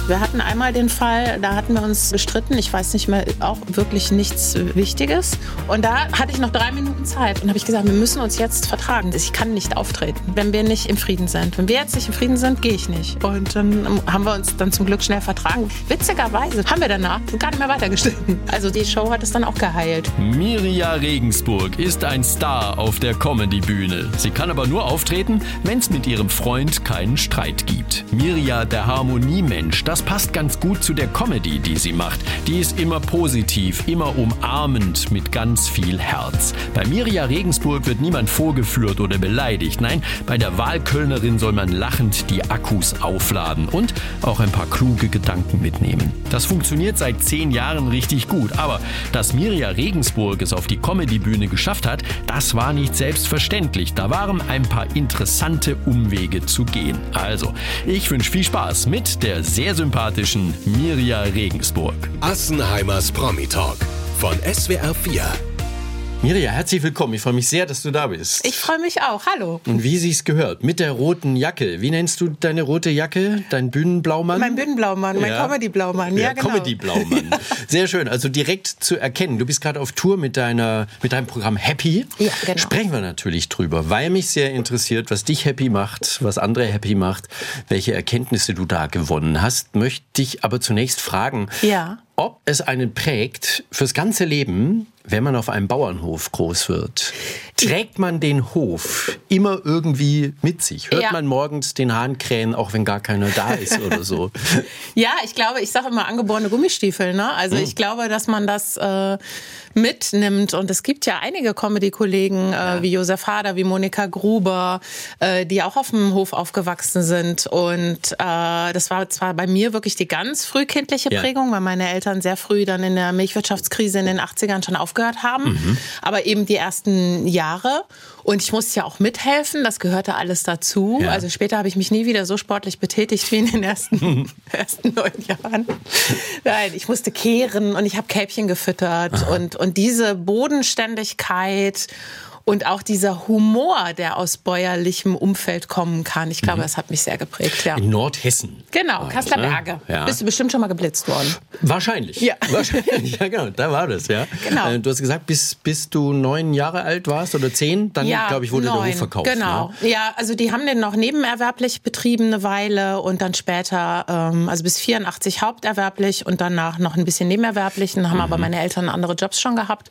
Wir hatten einmal den Fall, da hatten wir uns gestritten. Ich weiß nicht mehr, auch wirklich nichts Wichtiges. Und da hatte ich noch 3 Minuten Zeit. Und habe ich gesagt, wir müssen uns jetzt vertragen. Ich kann nicht auftreten, wenn wir nicht im Frieden sind. Wenn wir jetzt nicht im Frieden sind, gehe ich nicht. Und dann haben wir uns dann zum Glück schnell vertragen. Witzigerweise haben wir danach gar nicht mehr weitergestritten. Also die Show hat es dann auch geheilt. Mirja Regensburg ist ein Star auf der Comedy-Bühne. Sie kann aber nur auftreten, wenn es mit ihrem Freund keinen Streit gibt. Mirja, der Harmoniemensch, das passt ganz gut zu der Comedy, die sie macht. Die ist immer positiv, immer umarmend, mit ganz viel Herz. Bei Mirja Regensburg wird niemand vorgeführt oder beleidigt. Nein, bei der Wahlkölnerin soll man lachend die Akkus aufladen und auch ein paar kluge Gedanken mitnehmen. Das funktioniert seit 10 Jahren richtig gut. Aber dass Mirja Regensburg es auf die Comedy-Bühne geschafft hat, das war nicht selbstverständlich. Da waren ein paar interessante Umwege zu gehen. Also, ich wünsche viel Spaß mit der sehr sympathischen Mirja Regensburg. Assenheimers Promi-Talk von SWR 4. Mirja, herzlich willkommen. Ich freue mich sehr, dass du da bist. Ich freue mich auch. Hallo. Und wie sich's gehört, mit der roten Jacke. Wie nennst du deine rote Jacke? Dein Bühnenblaumann? Mein Bühnenblaumann, mein Comedy-Blaumann. Ja, genau. Comedy-Blaumann. Ja. Sehr schön. Also direkt zu erkennen. Du bist gerade auf Tour mit deinem Programm Happy. Ja, genau. Sprechen wir natürlich drüber, weil mich sehr interessiert, was dich happy macht, was andere happy macht, welche Erkenntnisse du da gewonnen hast. Möchte ich aber zunächst fragen, ob es einen prägt fürs ganze Leben, wenn man auf einem Bauernhof groß wird. Trägt man den Hof immer irgendwie mit sich? Hört man morgens den Hahn krähen, auch wenn gar keiner da ist oder so? Ja, ich glaube, ich sage immer angeborene Gummistiefel. Ne? Also ich glaube, dass man das mitnimmt. Und es gibt ja einige Comedy-Kollegen wie Josef Hader, wie Monika Gruber, die auch auf dem Hof aufgewachsen sind. Und das war zwar bei mir wirklich die ganz frühkindliche Prägung, weil meine Eltern sehr früh dann in der Milchwirtschaftskrise in den 80ern schon aufgehört haben. Aber eben die ersten Jahre. Und ich musste ja auch mithelfen, das gehörte alles dazu. Ja. Also später habe ich mich nie wieder so sportlich betätigt wie in den ersten 9 Jahren. Nein, ich musste kehren und ich habe Kälbchen gefüttert. Und diese Bodenständigkeit und auch dieser Humor, der aus bäuerlichem Umfeld kommen kann. Ich glaube, das hat mich sehr geprägt. Ja. In Nordhessen. Genau, Kasseler Berge. Ja. Bist du bestimmt schon mal geblitzt worden? Wahrscheinlich. Ja. Wahrscheinlich. Ja, genau, da war das. Ja. Genau. Du hast gesagt, bis du 9 Jahre alt warst oder 10, dann, glaube ich, wurde 9, der Hof verkauft. Genau. Ne? Ja, also die haben den noch nebenerwerblich betrieben eine Weile und dann später, also bis 84 haupterwerblich und danach noch ein bisschen nebenerwerblich. Haben aber meine Eltern andere Jobs schon gehabt.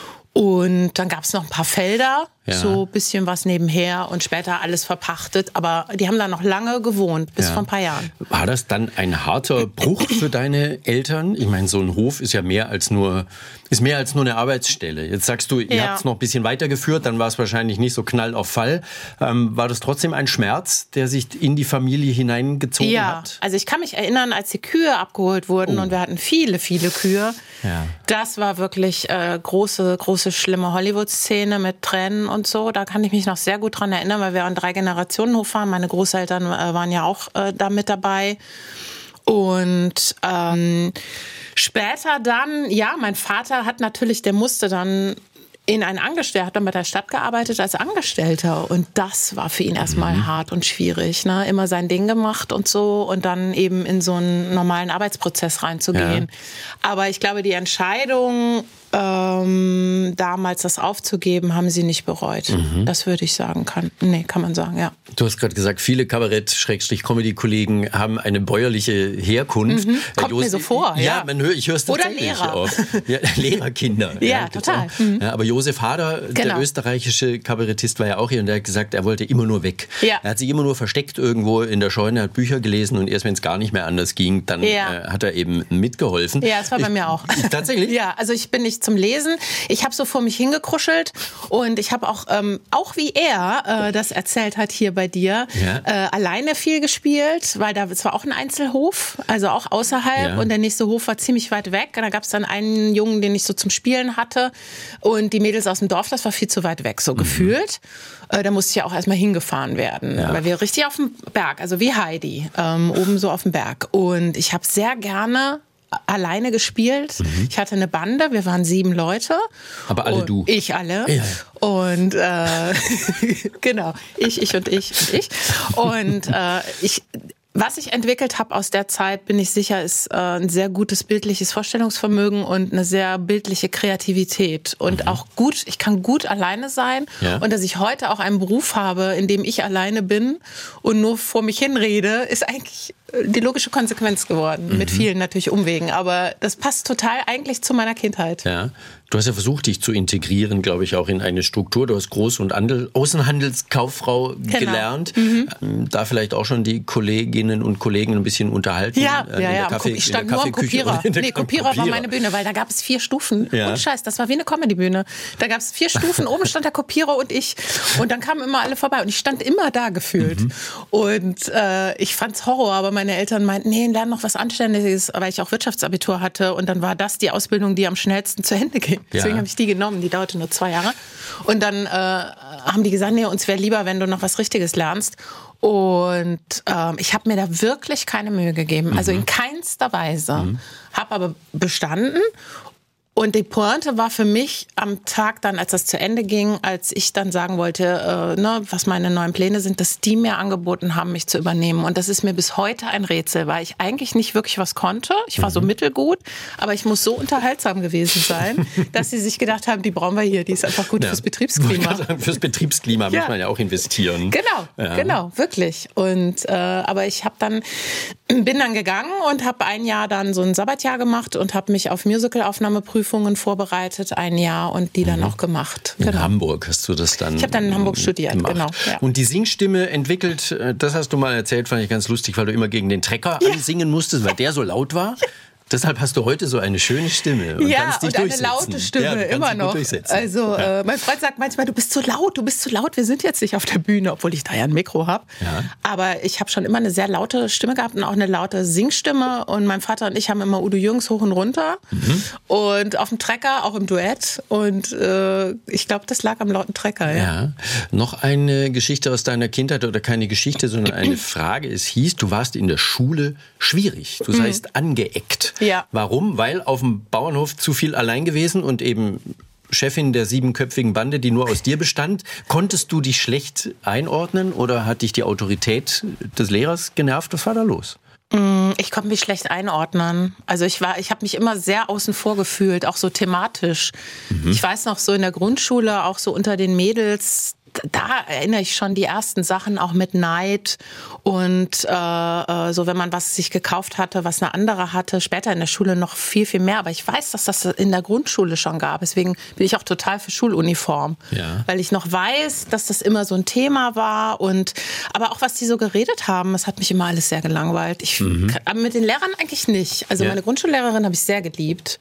Und dann gab es noch ein paar Felder, so ein bisschen was nebenher und später alles verpachtet. Aber die haben da noch lange gewohnt, bis vor ein paar Jahren. War das dann ein harter Bruch für deine Eltern? Ich meine, so ein Hof ist ja mehr als nur eine Arbeitsstelle. Jetzt sagst du, ihr habt es noch ein bisschen weitergeführt, dann war es wahrscheinlich nicht so Knall auf Fall. War das trotzdem ein Schmerz, der sich in die Familie hineingezogen hat? Ja, also ich kann mich erinnern, als die Kühe abgeholt wurden und wir hatten viele, viele Kühe. Ja. Das war wirklich große, schlimme Hollywood-Szene mit Tränen und so. Da kann ich mich noch sehr gut dran erinnern, weil wir an 3 Generationen Hof waren. Meine Großeltern waren ja auch da mit dabei. Und später dann, mein Vater hat natürlich, der musste dann hat dann bei der Stadt gearbeitet als Angestellter und das war für ihn erstmal hart und schwierig, ne? Immer sein Ding gemacht und so und dann eben in so einen normalen Arbeitsprozess reinzugehen. Ja. Aber ich glaube, die Entscheidung, damals das aufzugeben, haben sie nicht bereut. Das würde ich sagen, kann man sagen, ja. Du hast gerade gesagt, viele Kabarett-Comedy-Kollegen haben eine bäuerliche Herkunft. Kommt mir so vor, ja. Ich höre es tatsächlich auch. Ja, Lehrerkinder. Ja, total. Ja, aber Josef Hader, der österreichische Kabarettist, war ja auch hier und der hat gesagt, er wollte immer nur weg. Ja. Er hat sich immer nur versteckt irgendwo in der Scheune, hat Bücher gelesen und erst wenn es gar nicht mehr anders ging, dann hat er eben mitgeholfen. Ja, das war bei mir auch. Tatsächlich? Ja, also ich bin nicht zum Lesen. Ich habe so vor mich hingekruschelt und ich habe auch wie er das erzählt hat hier bei dir, alleine viel gespielt, weil es war auch ein Einzelhof, also auch außerhalb und der nächste Hof war ziemlich weit weg. Da gab es dann einen Jungen, den ich so zum Spielen hatte und die Mädels aus dem Dorf, das war viel zu weit weg, so gefühlt. Da musste ich ja auch erstmal hingefahren werden, weil wir richtig auf dem Berg, also wie Heidi, oben so auf dem Berg. Und ich habe sehr gerne alleine gespielt. Ich hatte eine Bande, wir waren 7 Leute. Aber alle du? Ich alle. Ja. Und genau, ich. Und Was ich entwickelt habe aus der Zeit, bin ich sicher, ist ein sehr gutes bildliches Vorstellungsvermögen und eine sehr bildliche Kreativität. Und auch ich kann gut alleine sein. Ja. Und dass ich heute auch einen Beruf habe, in dem ich alleine bin und nur vor mich hinrede, ist eigentlich die logische Konsequenz geworden. Mit vielen natürlich Umwegen. Aber das passt total eigentlich zu meiner Kindheit. Ja. Du hast ja versucht, dich zu integrieren, glaube ich, auch in eine Struktur. Du hast Groß- und Außenhandelskauffrau gelernt. Da vielleicht auch schon die Kolleginnen und Kollegen ein bisschen unterhalten. Ja. Ich stand nur am Kopierer. Kopierer war meine Bühne, weil da gab es 4 Stufen. Ja. Und Scheiß, das war wie eine Comedy-Bühne. Da gab es 4 Stufen, oben stand der Kopierer und ich. Und dann kamen immer alle vorbei. Und ich stand immer da gefühlt. Und ich fand's Horror, aber meine Eltern meinten, nee, lern noch was Anständiges, weil ich auch Wirtschaftsabitur hatte. Und dann war das die Ausbildung, die am schnellsten zu Ende ging. Deswegen habe ich die genommen. Die dauerte nur 2 Jahre. Und dann haben die gesagt, nee, uns wäre lieber, wenn du noch was Richtiges lernst. Und ich habe mir da wirklich keine Mühe gegeben. Also in keinster Weise. Habe aber bestanden. Und die Pointe war für mich am Tag dann, als das zu Ende ging, als ich dann sagen wollte, was meine neuen Pläne sind, dass die mir angeboten haben, mich zu übernehmen. Und das ist mir bis heute ein Rätsel, weil ich eigentlich nicht wirklich was konnte. Ich war so mittelgut, aber ich muss so unterhaltsam gewesen sein, dass sie sich gedacht haben, die brauchen wir hier, die ist einfach gut fürs Betriebsklima. Fürs Betriebsklima muss man ja auch investieren. Genau, wirklich. Und aber ich bin dann gegangen und habe ein Jahr dann so ein Sabbatjahr gemacht und habe mich auf Musical-Aufnahmeprüfungen vorbereitet, ein Jahr, und die dann auch gemacht. In Hamburg hast du das dann. Ich habe dann in Hamburg studiert, genau. Ja. Und die Singstimme entwickelt, das hast du mal erzählt, fand ich ganz lustig, weil du immer gegen den Trecker ansingen musstest, weil der so laut war. Deshalb hast du heute so eine schöne Stimme und kannst dich durchsetzen. Eine laute Stimme, immer noch. Also mein Freund sagt manchmal, du bist zu laut, wir sind jetzt nicht auf der Bühne, obwohl ich da ja ein Mikro habe. Ja. Aber ich habe schon immer eine sehr laute Stimme gehabt und auch eine laute Singstimme. Und mein Vater und ich haben immer Udo Jürgens hoch und runter und auf dem Trecker, auch im Duett. Und ich glaube, das lag am lauten Trecker. Ja. Noch eine Geschichte aus deiner Kindheit, oder keine Geschichte, sondern eine Frage. Es hieß, du warst in der Schule schwierig, du seist angeeckt. Ja. Warum? Weil auf dem Bauernhof zu viel allein gewesen und eben Chefin der 7-köpfigen Bande, die nur aus dir bestand. Konntest du dich schlecht einordnen oder hat dich die Autorität des Lehrers genervt? Was war da los? Ich konnte mich schlecht einordnen. Also ich habe mich immer sehr außen vor gefühlt, auch so thematisch. Ich weiß noch, so in der Grundschule, auch so unter den Mädels, da erinnere ich schon die ersten Sachen auch mit Neid und so, wenn man was sich gekauft hatte, was eine andere hatte, später in der Schule noch viel, viel mehr. Aber ich weiß, dass das in der Grundschule schon gab. Deswegen bin ich auch total für Schuluniform. Ja. Weil ich noch weiß, dass das immer so ein Thema war. Aber auch, was die so geredet haben, das hat mich immer alles sehr gelangweilt. Aber mit den Lehrern eigentlich nicht. Also meine Grundschullehrerin habe ich sehr geliebt.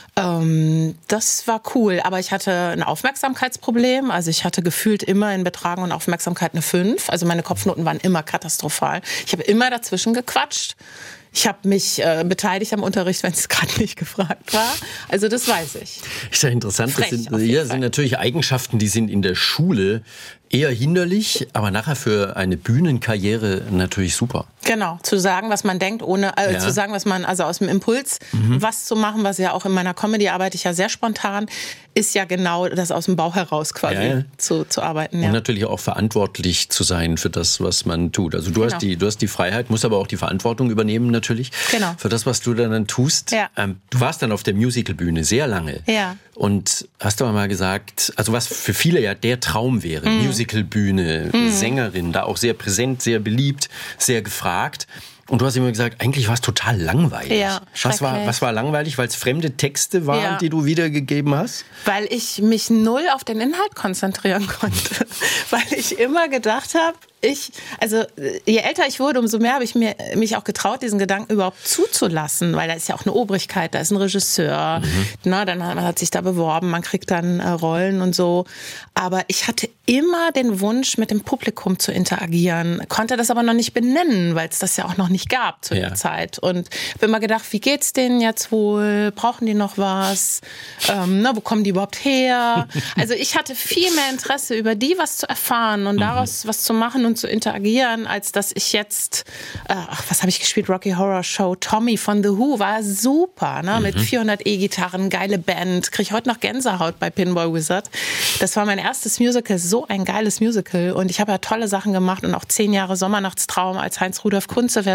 Das war cool, aber ich hatte ein Aufmerksamkeitsproblem. Also ich hatte gefühlt immer in Betragen und Aufmerksamkeit eine 5. Also meine Kopfnoten waren immer katastrophal. Ich habe immer dazwischen gequatscht. Ich habe mich beteiligt am Unterricht, wenn es gerade nicht gefragt war. Also das weiß ich. Ist ja interessant. Das sind natürlich Eigenschaften, die sind in der Schule eher hinderlich, aber nachher für eine Bühnenkarriere natürlich super. Genau, zu sagen, was man denkt, ohne zu sagen, was man, also aus dem Impuls was zu machen, was ja auch in meiner Comedy arbeite ich ja sehr spontan, ist ja genau das aus dem Bauch heraus quasi zu arbeiten. Ja. Und natürlich auch verantwortlich zu sein für das, was man tut. Also du hast die Freiheit, musst aber auch die Verantwortung übernehmen natürlich für das, was du dann tust. Ja. Du warst dann auf der Musicalbühne sehr lange und hast aber mal gesagt, also was für viele ja der Traum wäre, Musicalbühne, Sängerin, da auch sehr präsent, sehr beliebt, sehr gefragt. Und du hast immer gesagt, eigentlich war es total langweilig. Ja, was war langweilig? Weil es fremde Texte waren, die du wiedergegeben hast? Weil ich mich null auf den Inhalt konzentrieren konnte. Weil ich immer gedacht habe, also je älter ich wurde, umso mehr habe ich mich auch getraut, diesen Gedanken überhaupt zuzulassen, weil da ist ja auch eine Obrigkeit, da ist ein Regisseur, dann hat sich da beworben, man kriegt dann Rollen und so. Aber ich hatte immer den Wunsch, mit dem Publikum zu interagieren, konnte das aber noch nicht benennen, weil es das ja auch noch nicht gab zu der Zeit. Und habe immer gedacht, wie geht's denen jetzt wohl? Brauchen die noch was? Wo kommen die überhaupt her? Also ich hatte viel mehr Interesse, über die was zu erfahren und daraus was zu machen und zu interagieren, als dass ich jetzt, was habe ich gespielt? Rocky Horror Show, Tommy von The Who, war super, mit 400 E-Gitarren, geile Band, kriege ich heute noch Gänsehaut bei Pinball Wizard. Das war mein erstes Musical, so ein geiles Musical und ich habe ja tolle Sachen gemacht und auch 10 Jahre Sommernachtstraum als Heinz-Rudolf Kunze-Version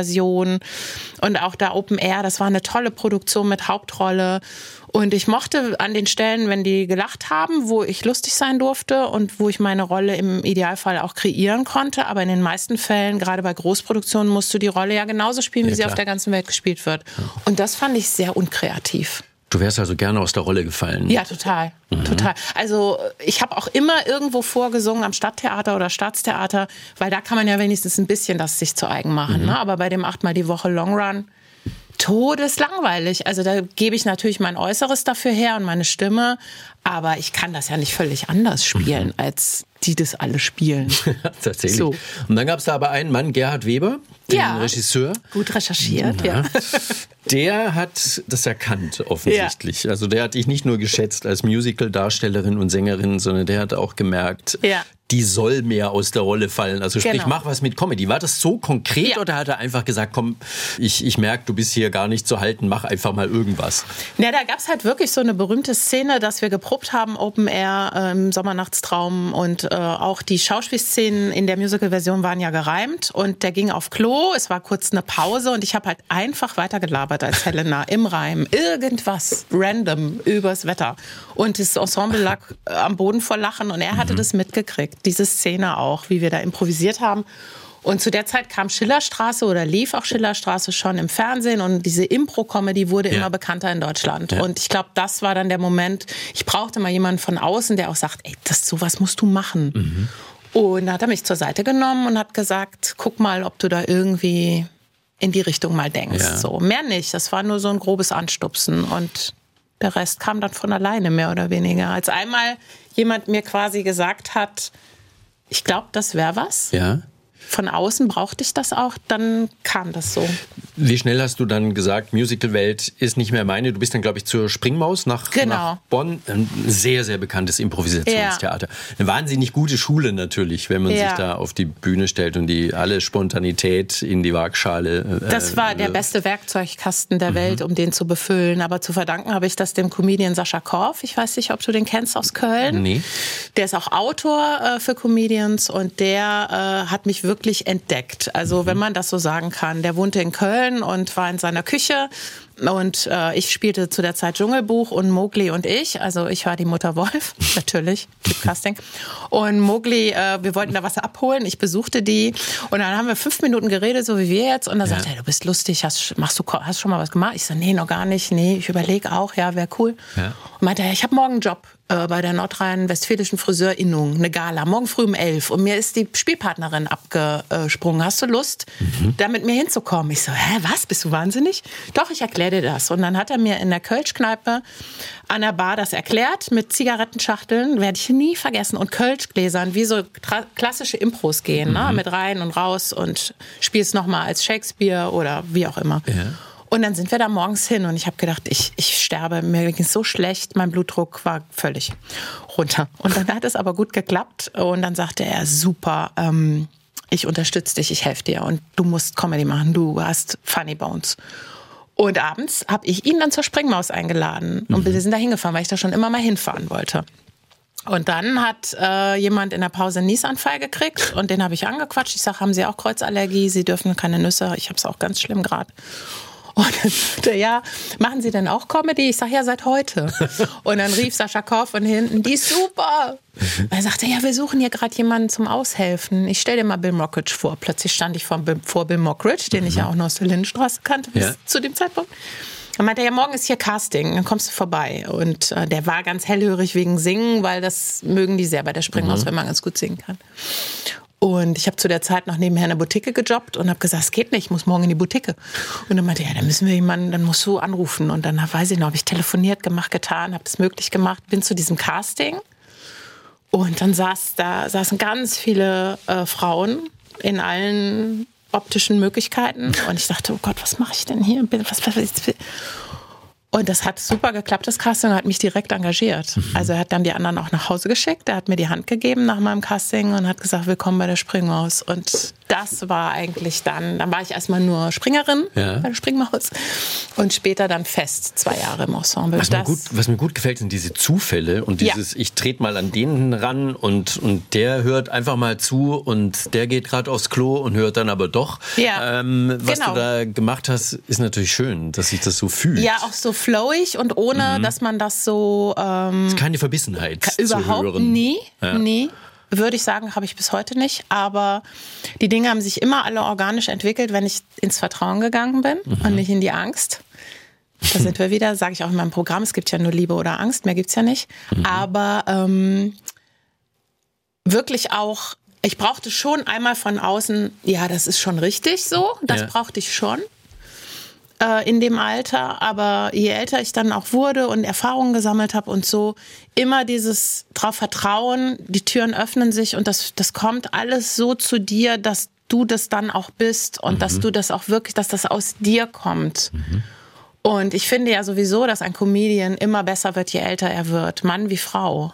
Version und auch da Open Air, das war eine tolle Produktion mit Hauptrolle. Und ich mochte an den Stellen, wenn die gelacht haben, wo ich lustig sein durfte und wo ich meine Rolle im Idealfall auch kreieren konnte. Aber in den meisten Fällen, gerade bei Großproduktionen, musst du die Rolle ja genauso spielen, wie sie auf der ganzen Welt gespielt wird. Und das fand ich sehr unkreativ. Du wärst also gerne aus der Rolle gefallen. Ja, total. Total. Also ich habe auch immer irgendwo vorgesungen am Stadttheater oder Staatstheater, weil da kann man ja wenigstens ein bisschen das sich zu eigen machen. Ne? Aber bei dem 8-mal die Woche Long Run, todeslangweilig. Also da gebe ich natürlich mein Äußeres dafür her und meine Stimme, aber ich kann das ja nicht völlig anders spielen, als die das alle spielen. Tatsächlich. So. Und dann gab es da aber einen Mann, Gerhard Weber, den Regisseur. Gut recherchiert, ja. Der hat das erkannt, offensichtlich. Ja. Also der hat dich nicht nur geschätzt als Musical-Darstellerin und Sängerin, sondern der hat auch gemerkt, die soll mehr aus der Rolle fallen. Also sprich, mach was mit Comedy. War das so konkret oder hat er einfach gesagt, komm, ich merke, du bist hier gar nicht zu halten, mach einfach mal irgendwas? Ja, da gab es halt wirklich so eine berühmte Szene, dass wir geprobt haben, Open Air, im Sommernachtstraum und auch die Schauspielszenen in der Musical-Version waren ja gereimt und der ging auf Klo, es war kurz eine Pause und ich habe halt einfach weitergelabert als Helena im Reim. Irgendwas random übers Wetter. Und das Ensemble lag am Boden vor Lachen und er hatte das mitgekriegt. Diese Szene auch, wie wir da improvisiert haben. Und zu der Zeit kam Schillerstraße oder lief auch Schillerstraße schon im Fernsehen und diese Impro-Comedy wurde immer bekannter in Deutschland. Ja. Und ich glaube, das war dann der Moment, ich brauchte mal jemanden von außen, der auch sagt, ey, sowas musst du machen. Und da hat er mich zur Seite genommen und hat gesagt, guck mal, ob du da irgendwie in die Richtung mal denkst. Ja. So, mehr nicht, das war nur so ein grobes Anstupsen und der Rest kam dann von alleine, mehr oder weniger. Als einmal jemand mir quasi gesagt hat, ich glaube, das wäre was. Ja. Von außen brauchte ich das auch, dann kam das so. Wie schnell hast du dann gesagt, Musicalwelt ist nicht mehr meine? Du bist dann, glaube ich, zur Springmaus nach Bonn. Ein sehr, sehr bekanntes Improvisationstheater. Eine wahnsinnig gute Schule natürlich, wenn man sich da auf die Bühne stellt und alle Spontanität in die Waagschale. Das war der beste Werkzeugkasten der Welt, um den zu befüllen. Aber zu verdanken habe ich das dem Comedian Sascha Korf. Ich weiß nicht, ob du den kennst aus Köln. Nee. Der ist auch Autor für Comedians und der hat mich wirklich entdeckt. Also wenn man das so sagen kann. Der wohnte in Köln und war in seiner Küche und ich spielte zu der Zeit Dschungelbuch und Mowgli und ich, also ich war die Mutter Wolf, natürlich, Casting. Und Mowgli, wir wollten da was abholen, ich besuchte die und dann haben wir 5 Minuten geredet, so wie wir jetzt und dann sagte er, du bist lustig, hast schon mal was gemacht? Ich so, nee, noch gar nicht, nee, ich überlege auch, ja, wäre cool. Ja. Und meinte er, ich habe morgen einen Job bei der nordrhein-westfälischen Friseurinnung, eine Gala, morgen früh um 11 und mir ist die Spielpartnerin abgesprungen. Hast du Lust, da mit mir hinzukommen? Ich so, was, bist du wahnsinnig? Doch, ich erkläre dir das. Und dann hat er mir in der Kölschkneipe an der Bar das erklärt, mit Zigarettenschachteln, werde ich nie vergessen, und Kölschgläsern, wie so klassische Impros gehen, ne? Mit rein und raus und spielst nochmal als Shakespeare oder wie auch immer. Ja. Und dann sind wir da morgens hin und ich habe gedacht, ich sterbe, mir ging es so schlecht, mein Blutdruck war völlig runter. Und dann hat es aber gut geklappt und dann sagte er, super, ich unterstütze dich, ich helfe dir und du musst Comedy machen, du hast Funny Bones. Und abends habe ich ihn dann zur Springmaus eingeladen und wir sind da hingefahren, weil ich da schon immer mal hinfahren wollte. Und dann hat jemand in der Pause einen Niesanfall gekriegt und den habe ich angequatscht. Ich sage, haben Sie auch Kreuzallergie? Sie dürfen keine Nüsse. Ich habe es auch ganz schlimm gerade. Und dann sagte er, ja, machen Sie denn auch Comedy? Ich sage, ja, seit heute. Und dann rief Sascha Korf von hinten, die ist super. Er sagte, ja, wir suchen hier gerade jemanden zum Aushelfen. Ich stell dir mal Bill Mockridge vor. Plötzlich stand ich vor Bill Mockridge, den ich ja auch noch aus der Lindenstraße kannte bis zu dem Zeitpunkt. Dann meinte er, ja, morgen ist hier Casting, dann kommst du vorbei. Und der war ganz hellhörig wegen Singen, weil das mögen die sehr bei der Springmaus, wenn man ganz gut singen kann. Und ich habe zu der Zeit noch nebenher in der Boutique gejobbt und habe gesagt, es geht nicht, ich muss morgen in die Boutique. Und dann meinte er, ja, dann müssen wir jemanden, dann musst du anrufen. Und dann weiß ich noch, habe ich telefoniert, gemacht, getan, habe das möglich gemacht, bin zu diesem Casting. Und dann saßen ganz viele Frauen in allen optischen Möglichkeiten. Und ich dachte, oh Gott, was mache ich denn hier? Und das hat super geklappt, das Casting, hat mich direkt engagiert. Also er hat dann die anderen auch nach Hause geschickt, er hat mir die Hand gegeben nach meinem Casting und hat gesagt, willkommen bei der Springmaus. Und das war eigentlich dann war ich erstmal nur Springerin, Springmaus, und später dann fest 2 Jahre im Ensemble. Was mir gut gefällt, sind diese Zufälle und dieses, ich trete mal an den ran und der hört einfach mal zu und der geht gerade aufs Klo und hört dann aber doch. Ja, was du da gemacht hast, ist natürlich schön, dass sich das so fühlt. Ja, auch so flowig und ohne, dass man das so... es ist keine Verbissenheit überhaupt zu hören. Nie. Würde ich sagen, habe ich bis heute nicht. Aber die Dinge haben sich immer alle organisch entwickelt, wenn ich ins Vertrauen gegangen bin und nicht in die Angst. Da sind wir wieder, sage ich auch in meinem Programm, es gibt ja nur Liebe oder Angst, mehr gibt's ja nicht. Aber wirklich auch, ich brauchte schon einmal von außen, ja, das ist schon richtig so, das brauchte ich schon. In dem Alter, aber je älter ich dann auch wurde und Erfahrungen gesammelt habe und so, immer dieses drauf vertrauen, die Türen öffnen sich und das kommt alles so zu dir, dass du das dann auch bist und dass du das auch wirklich, dass das aus dir kommt. Und ich finde ja sowieso, dass ein Comedian immer besser wird, je älter er wird, Mann wie Frau.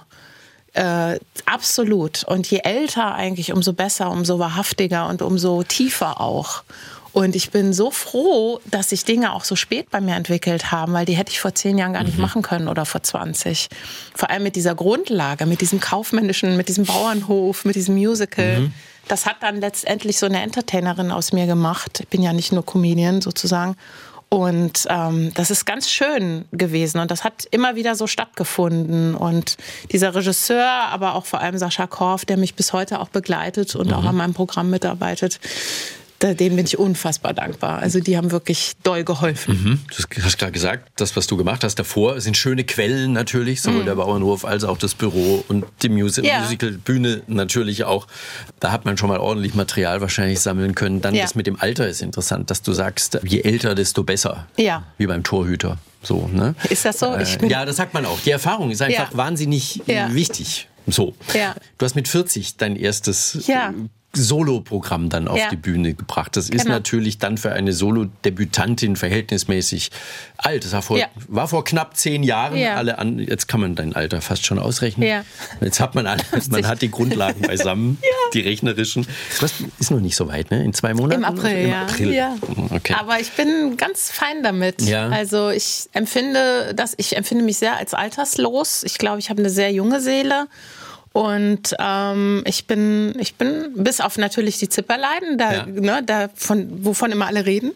Absolut. Und je älter eigentlich, umso besser, umso wahrhaftiger und umso tiefer auch. Und ich bin so froh, dass sich Dinge auch so spät bei mir entwickelt haben, weil die hätte ich vor 10 Jahren gar nicht machen können oder vor 20. Vor allem mit dieser Grundlage, mit diesem kaufmännischen, mit diesem Bauernhof, mit diesem Musical. Das hat dann letztendlich so eine Entertainerin aus mir gemacht. Ich bin ja nicht nur Comedian sozusagen. Und das ist ganz schön gewesen und das hat immer wieder so stattgefunden. Und dieser Regisseur, aber auch vor allem Sascha Korf, der mich bis heute auch begleitet und auch an meinem Programm mitarbeitet, denen bin ich unfassbar dankbar. Also die haben wirklich doll geholfen. Du hast gerade gesagt, das, was du gemacht hast davor, sind schöne Quellen natürlich, sowohl der Bauernhof als auch das Büro und die Musical-Bühne natürlich auch. Da hat man schon mal ordentlich Material wahrscheinlich sammeln können. Dann das mit dem Alter ist interessant, dass du sagst, je älter, desto besser. Ja. Wie beim Torhüter. So, ne? Ist das so? Ja, das sagt man auch. Die Erfahrung ist einfach wahnsinnig wichtig. So. Ja. Du hast mit 40 dein erstes... Solo-Programm dann auf die Bühne gebracht. Das ist natürlich dann für eine Solo-Debütantin verhältnismäßig alt. Das war vor knapp 10 Jahren. Jetzt kann man dein Alter fast schon ausrechnen. Ja. Jetzt hat man hat die Grundlagen beisammen, die rechnerischen. Das ist noch nicht so weit, ne? In 2 Monaten? Im April, ja. Okay. Aber ich bin ganz fein damit. Ja. Also ich empfinde mich sehr als alterslos. Ich glaube, ich habe eine sehr junge Seele. Und ich bin bis auf natürlich die Zipperleiden, wovon immer alle reden.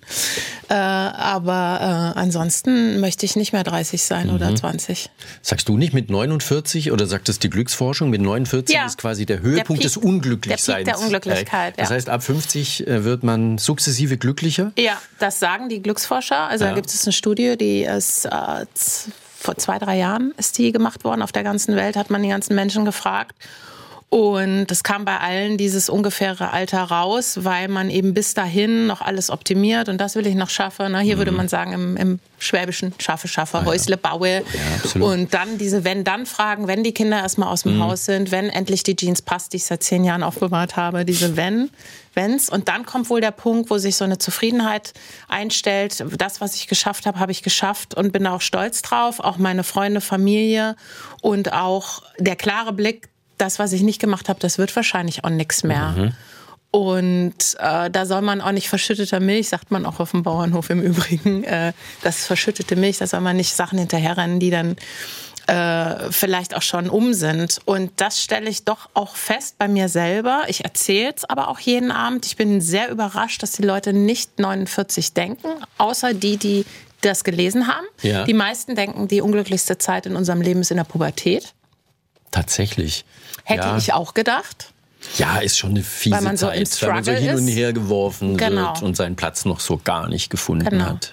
Aber ansonsten möchte ich nicht mehr 30 sein oder 20. Sagst du nicht mit 49 oder sagt es die Glücksforschung, mit 49 ist quasi der Höhepunkt des Unglücklichseins? Der Peak der Unglücklichkeit, Das heißt, ab 50 wird man sukzessive glücklicher? Ja, das sagen die Glücksforscher. Also da gibt es eine Studie, die ist... vor 2-3 Jahren ist die gemacht worden. Auf der ganzen Welt hat man die ganzen Menschen gefragt. Und es kam bei allen dieses ungefähre Alter raus, weil man eben bis dahin noch alles optimiert. Und das will ich noch schaffen. Na, hier würde man sagen im Schwäbischen, schaffe, Häusle baue. Ja, und dann diese Wenn-Dann-Fragen, wenn die Kinder erstmal aus dem Haus sind, wenn endlich die Jeans passt, die ich seit 10 Jahren aufbewahrt habe, diese Wenns. Und dann kommt wohl der Punkt, wo sich so eine Zufriedenheit einstellt. Das, was ich geschafft habe, habe ich geschafft und bin auch stolz drauf. Auch meine Freunde, Familie und auch der klare Blick, das, was ich nicht gemacht habe, das wird wahrscheinlich auch nichts mehr. Und da soll man auch nicht verschütteter Milch, sagt man auch auf dem Bauernhof im Übrigen, das ist verschüttete Milch, da soll man nicht Sachen hinterherrennen, die dann vielleicht auch schon sind. Und das stelle ich doch auch fest bei mir selber. Ich erzähle es aber auch jeden Abend. Ich bin sehr überrascht, dass die Leute nicht 49 denken, außer die das gelesen haben. Ja. Die meisten denken, die unglücklichste Zeit in unserem Leben ist in der Pubertät. Tatsächlich. Hätte ich auch gedacht. Ja, ist schon eine fiese Zeit, weil man so hin und her geworfen wird und seinen Platz noch so gar nicht gefunden hat.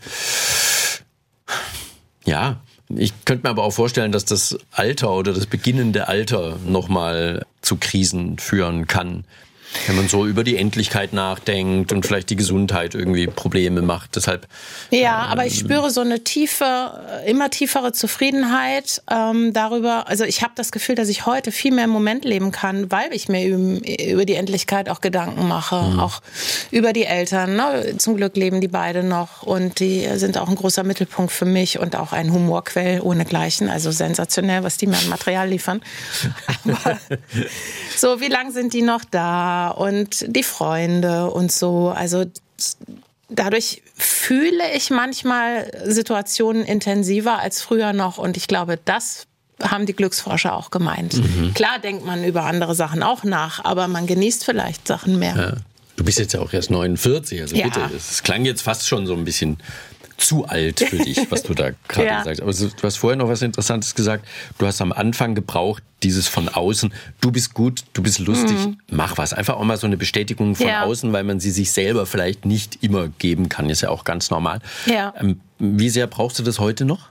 Ja, ich könnte mir aber auch vorstellen, dass das Alter oder das beginnende Alter nochmal zu Krisen führen kann. Wenn man so über die Endlichkeit nachdenkt und vielleicht die Gesundheit irgendwie Probleme macht. Deshalb. Ja, aber ich spüre so eine immer tiefere Zufriedenheit darüber. Also ich habe das Gefühl, dass ich heute viel mehr im Moment leben kann, weil ich mir über die Endlichkeit auch Gedanken mache. Auch über die Eltern. Ne? Zum Glück leben die beide noch und die sind auch ein großer Mittelpunkt für mich und auch ein Humorquell ohnegleichen. Also sensationell, was die mir an Material liefern. Aber so, wie lange sind die noch da? Ja, und die Freunde und so. Also dadurch fühle ich manchmal Situationen intensiver als früher noch. Und ich glaube, das haben die Glücksforscher auch gemeint. Klar denkt man über andere Sachen auch nach, aber man genießt vielleicht Sachen mehr. Ja. Du bist jetzt ja auch erst 49, also bitte. Es klang jetzt fast schon so ein bisschen zu alt für dich, was du da gerade gesagt hast. Aber du hast vorher noch was Interessantes gesagt. Du hast am Anfang gebraucht, dieses von außen, du bist gut, du bist lustig, mach was. Einfach auch mal so eine Bestätigung von außen, weil man sie sich selber vielleicht nicht immer geben kann. Ist ja auch ganz normal. Ja. Wie sehr brauchst du das heute noch?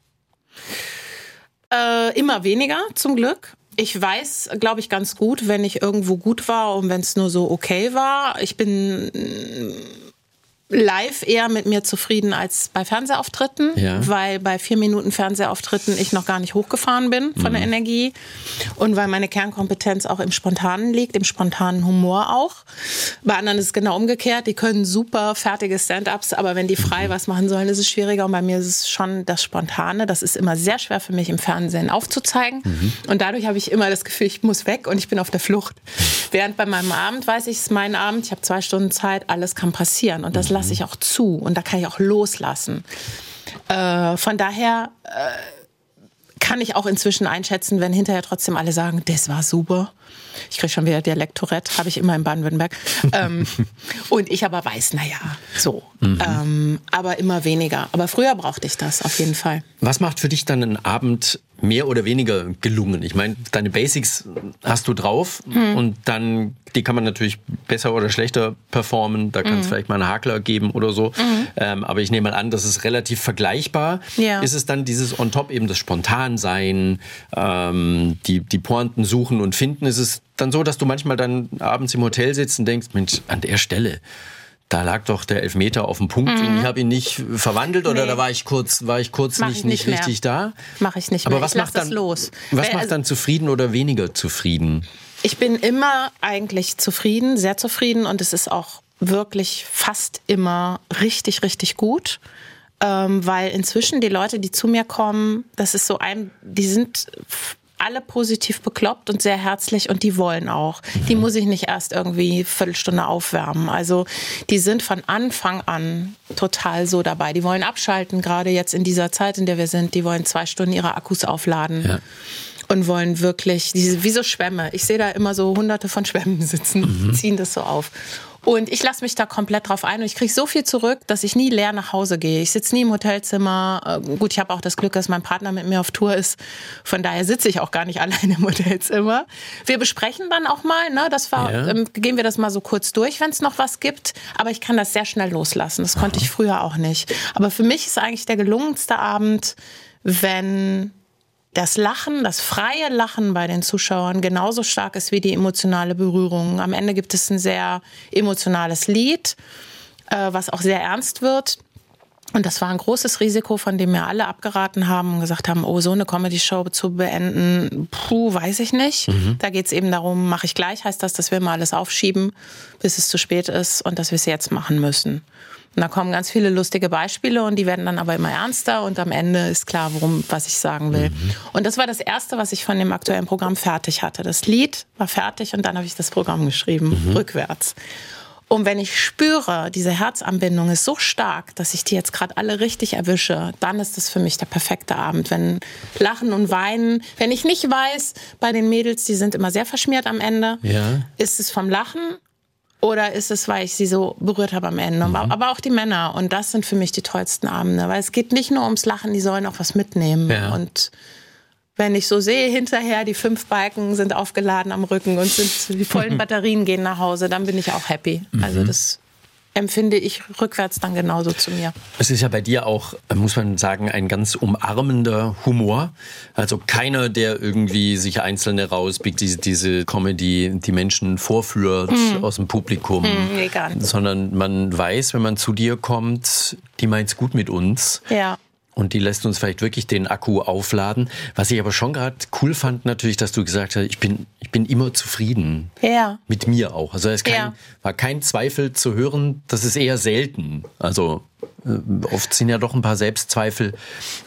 Immer weniger, zum Glück. Ich weiß, glaube ich, ganz gut, wenn ich irgendwo gut war und wenn es nur so okay war. Ich bin live eher mit mir zufrieden als bei Fernsehauftritten, weil bei 4 Minuten Fernsehauftritten ich noch gar nicht hochgefahren bin von der Energie und weil meine Kernkompetenz auch im Spontanen liegt, im spontanen Humor auch. Bei anderen ist es genau umgekehrt, die können super fertige Stand-ups, aber wenn die frei was machen sollen, ist es schwieriger und bei mir ist es schon das Spontane. Das ist immer sehr schwer für mich im Fernsehen aufzuzeigen und dadurch habe ich immer das Gefühl, ich muss weg und ich bin auf der Flucht. Während bei meinem Abend weiß ich, es ist mein Abend, ich habe 2 Stunden Zeit, alles kann passieren und das lasse ich auch zu und da kann ich auch loslassen. Von daher kann ich auch inzwischen einschätzen, wenn hinterher trotzdem alle sagen, das war super. Ich kriege schon wieder Dialekt-Tourette, habe ich immer in Baden-Württemberg. Und ich aber weiß, naja, so. Aber immer weniger. Aber früher brauchte ich das auf jeden Fall. Was macht für dich dann einen Abend mehr oder weniger gelungen? Ich meine, deine Basics hast du drauf und dann, die kann man natürlich besser oder schlechter performen. Da kann es vielleicht mal einen Hakler geben oder so. Aber ich nehme mal an, das ist relativ vergleichbar. Ja. Ist es dann dieses on top eben das Spontansein, die Pointen suchen und finden? Ist es dann so, dass du manchmal dann abends im Hotel sitzt und denkst, Mensch, an der Stelle, da lag doch der Elfmeter auf dem Punkt und ich habe ihn nicht verwandelt oder da war ich kurz nicht richtig da? Mache ich nicht mehr. Aber was macht dann los? Was macht dann zufrieden oder weniger zufrieden? Ich bin immer eigentlich zufrieden, sehr zufrieden und es ist auch wirklich fast immer richtig, richtig gut. Weil inzwischen die Leute, die zu mir kommen, das ist so die sind alle positiv bekloppt und sehr herzlich und die wollen auch. Die muss ich nicht erst irgendwie eine Viertelstunde aufwärmen. Also die sind von Anfang an total so dabei. Die wollen abschalten, gerade jetzt in dieser Zeit, in der wir sind. Die wollen 2 Stunden ihre Akkus aufladen. Ja. Und wollen wirklich, wie so Schwämme. Ich sehe da immer so hunderte von Schwämmen sitzen, ziehen das so auf. Und ich lasse mich da komplett drauf ein und ich kriege so viel zurück, dass ich nie leer nach Hause gehe. Ich sitze nie im Hotelzimmer. Gut, ich habe auch das Glück, dass mein Partner mit mir auf Tour ist. Von daher sitze ich auch gar nicht alleine im Hotelzimmer. Wir besprechen dann auch mal, ne, gehen wir das mal so kurz durch, wenn es noch was gibt. Aber ich kann das sehr schnell loslassen. Das konnte ich früher auch nicht. Aber für mich ist eigentlich der gelungenste Abend, wenn das Lachen, das freie Lachen bei den Zuschauern genauso stark ist wie die emotionale Berührung. Am Ende gibt es ein sehr emotionales Lied, was auch sehr ernst wird. Und das war ein großes Risiko, von dem mir alle abgeraten haben und gesagt haben, oh, so eine Comedy-Show zu beenden, weiß ich nicht. Da geht es eben darum, mache ich gleich, heißt das, dass wir mal alles aufschieben, bis es zu spät ist und dass wir es jetzt machen müssen. Und da kommen ganz viele lustige Beispiele und die werden dann aber immer ernster und am Ende ist klar, was ich sagen will. Und das war das Erste, was ich von dem aktuellen Programm fertig hatte. Das Lied war fertig und dann habe ich das Programm geschrieben, rückwärts. Und wenn ich spüre, diese Herzanbindung ist so stark, dass ich die jetzt gerade alle richtig erwische, dann ist das für mich der perfekte Abend. Wenn Lachen und Weinen, wenn ich nicht weiß, bei den Mädels, die sind immer sehr verschmiert am Ende, ist es vom Lachen oder ist es, weil ich sie so berührt habe am Ende? Aber auch die Männer. Und das sind für mich die tollsten Abende. Weil es geht nicht nur ums Lachen, die sollen auch was mitnehmen. Ja. Und wenn ich so sehe, hinterher die 5 Balken sind aufgeladen am Rücken und die vollen Batterien gehen nach Hause, dann bin ich auch happy. Also das empfinde ich rückwärts dann genauso zu mir. Es ist ja bei dir auch, muss man sagen, ein ganz umarmender Humor. Also keiner, der irgendwie sich Einzelne rauspickt, diese Comedy, die Menschen vorführt aus dem Publikum. Nee, gar nicht. Sondern man weiß, wenn man zu dir kommt, die meint's gut mit uns. Ja. Und die lässt uns vielleicht wirklich den Akku aufladen. Was ich aber schon gerade cool fand, natürlich, dass du gesagt hast, ich bin immer zufrieden. Ja. Mit mir auch. Also es war kein Zweifel zu hören, das ist eher selten. Also oft sind ja doch ein paar Selbstzweifel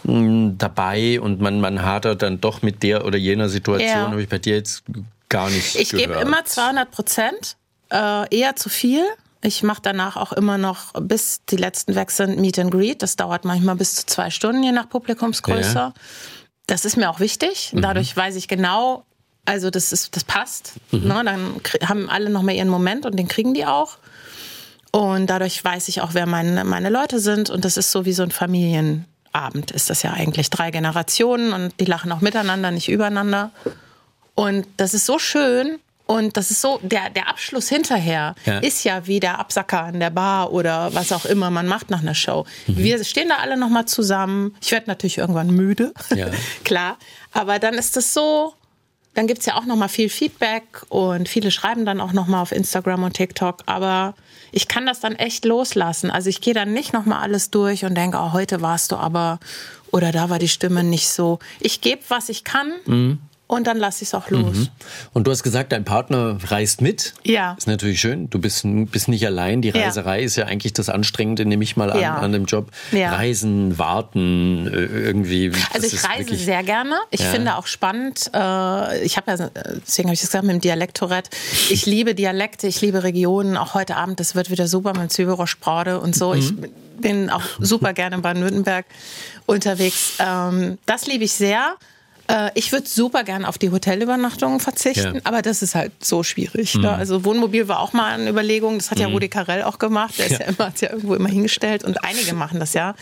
dabei und man hadert dann doch mit der oder jener Situation. Habe ich bei dir jetzt gar nicht gehört. Ich gebe immer 200%. eher zu viel. Ich mache danach auch immer noch, bis die letzten weg sind, Meet and Greet. Das dauert manchmal bis zu 2 Stunden, je nach Publikumsgröße. Ja. Das ist mir auch wichtig. Dadurch weiß ich genau, also das passt. Ne? Dann haben alle noch mal ihren Moment und den kriegen die auch. Und dadurch weiß ich auch, wer meine Leute sind. Und das ist so wie so ein Familienabend. Ist das ja eigentlich 3 Generationen und die lachen auch miteinander, nicht übereinander. Und das ist so schön. Und das ist so, der Abschluss hinterher ist ja wie der Absacker an der Bar oder was auch immer man macht nach einer Show. Wir stehen da alle noch mal zusammen. Ich werde natürlich irgendwann müde, klar. Aber dann ist das so, dann gibt's ja auch noch mal viel Feedback und viele schreiben dann auch noch mal auf Instagram und TikTok. Aber ich kann das dann echt loslassen. Also ich gehe dann nicht noch mal alles durch und denke, oh, heute warst du aber, oder da war die Stimme nicht so. Ich gebe, was ich kann. Und dann lasse ich es auch los. Und du hast gesagt, dein Partner reist mit. Ja. Ist natürlich schön. Du bist nicht allein. Die Reiserei ist ja eigentlich das Anstrengende, nehme ich mal an dem Job. Ja. Reisen, warten, irgendwie. Also ich reise sehr gerne. Ich finde auch spannend. Ich habe ja, deswegen habe ich das gesagt, mit dem Dialekt-Tourette. Ich liebe Dialekte, ich liebe Regionen. Auch heute Abend, das wird wieder super mit Zwiebelrostbraude und so. Ich bin auch super gerne in Baden-Württemberg unterwegs. Das liebe ich sehr. Ich würde super gerne auf die Hotelübernachtungen verzichten, aber das ist halt so schwierig. Ne? Also Wohnmobil war auch mal eine Überlegung, das hat ja Rudi Carrell auch gemacht, der hat's ja irgendwo immer hingestellt und einige machen das ja.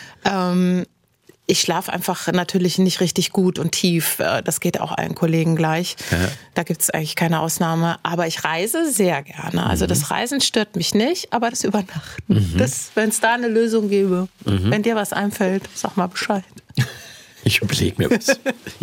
Ich schlafe einfach natürlich nicht richtig gut und tief, das geht auch allen Kollegen gleich. Da gibt es eigentlich keine Ausnahme, aber ich reise sehr gerne. Also das Reisen stört mich nicht, aber das Übernachten, wenn es da eine Lösung gäbe, wenn dir was einfällt, sag mal Bescheid. Ich überlege mir was.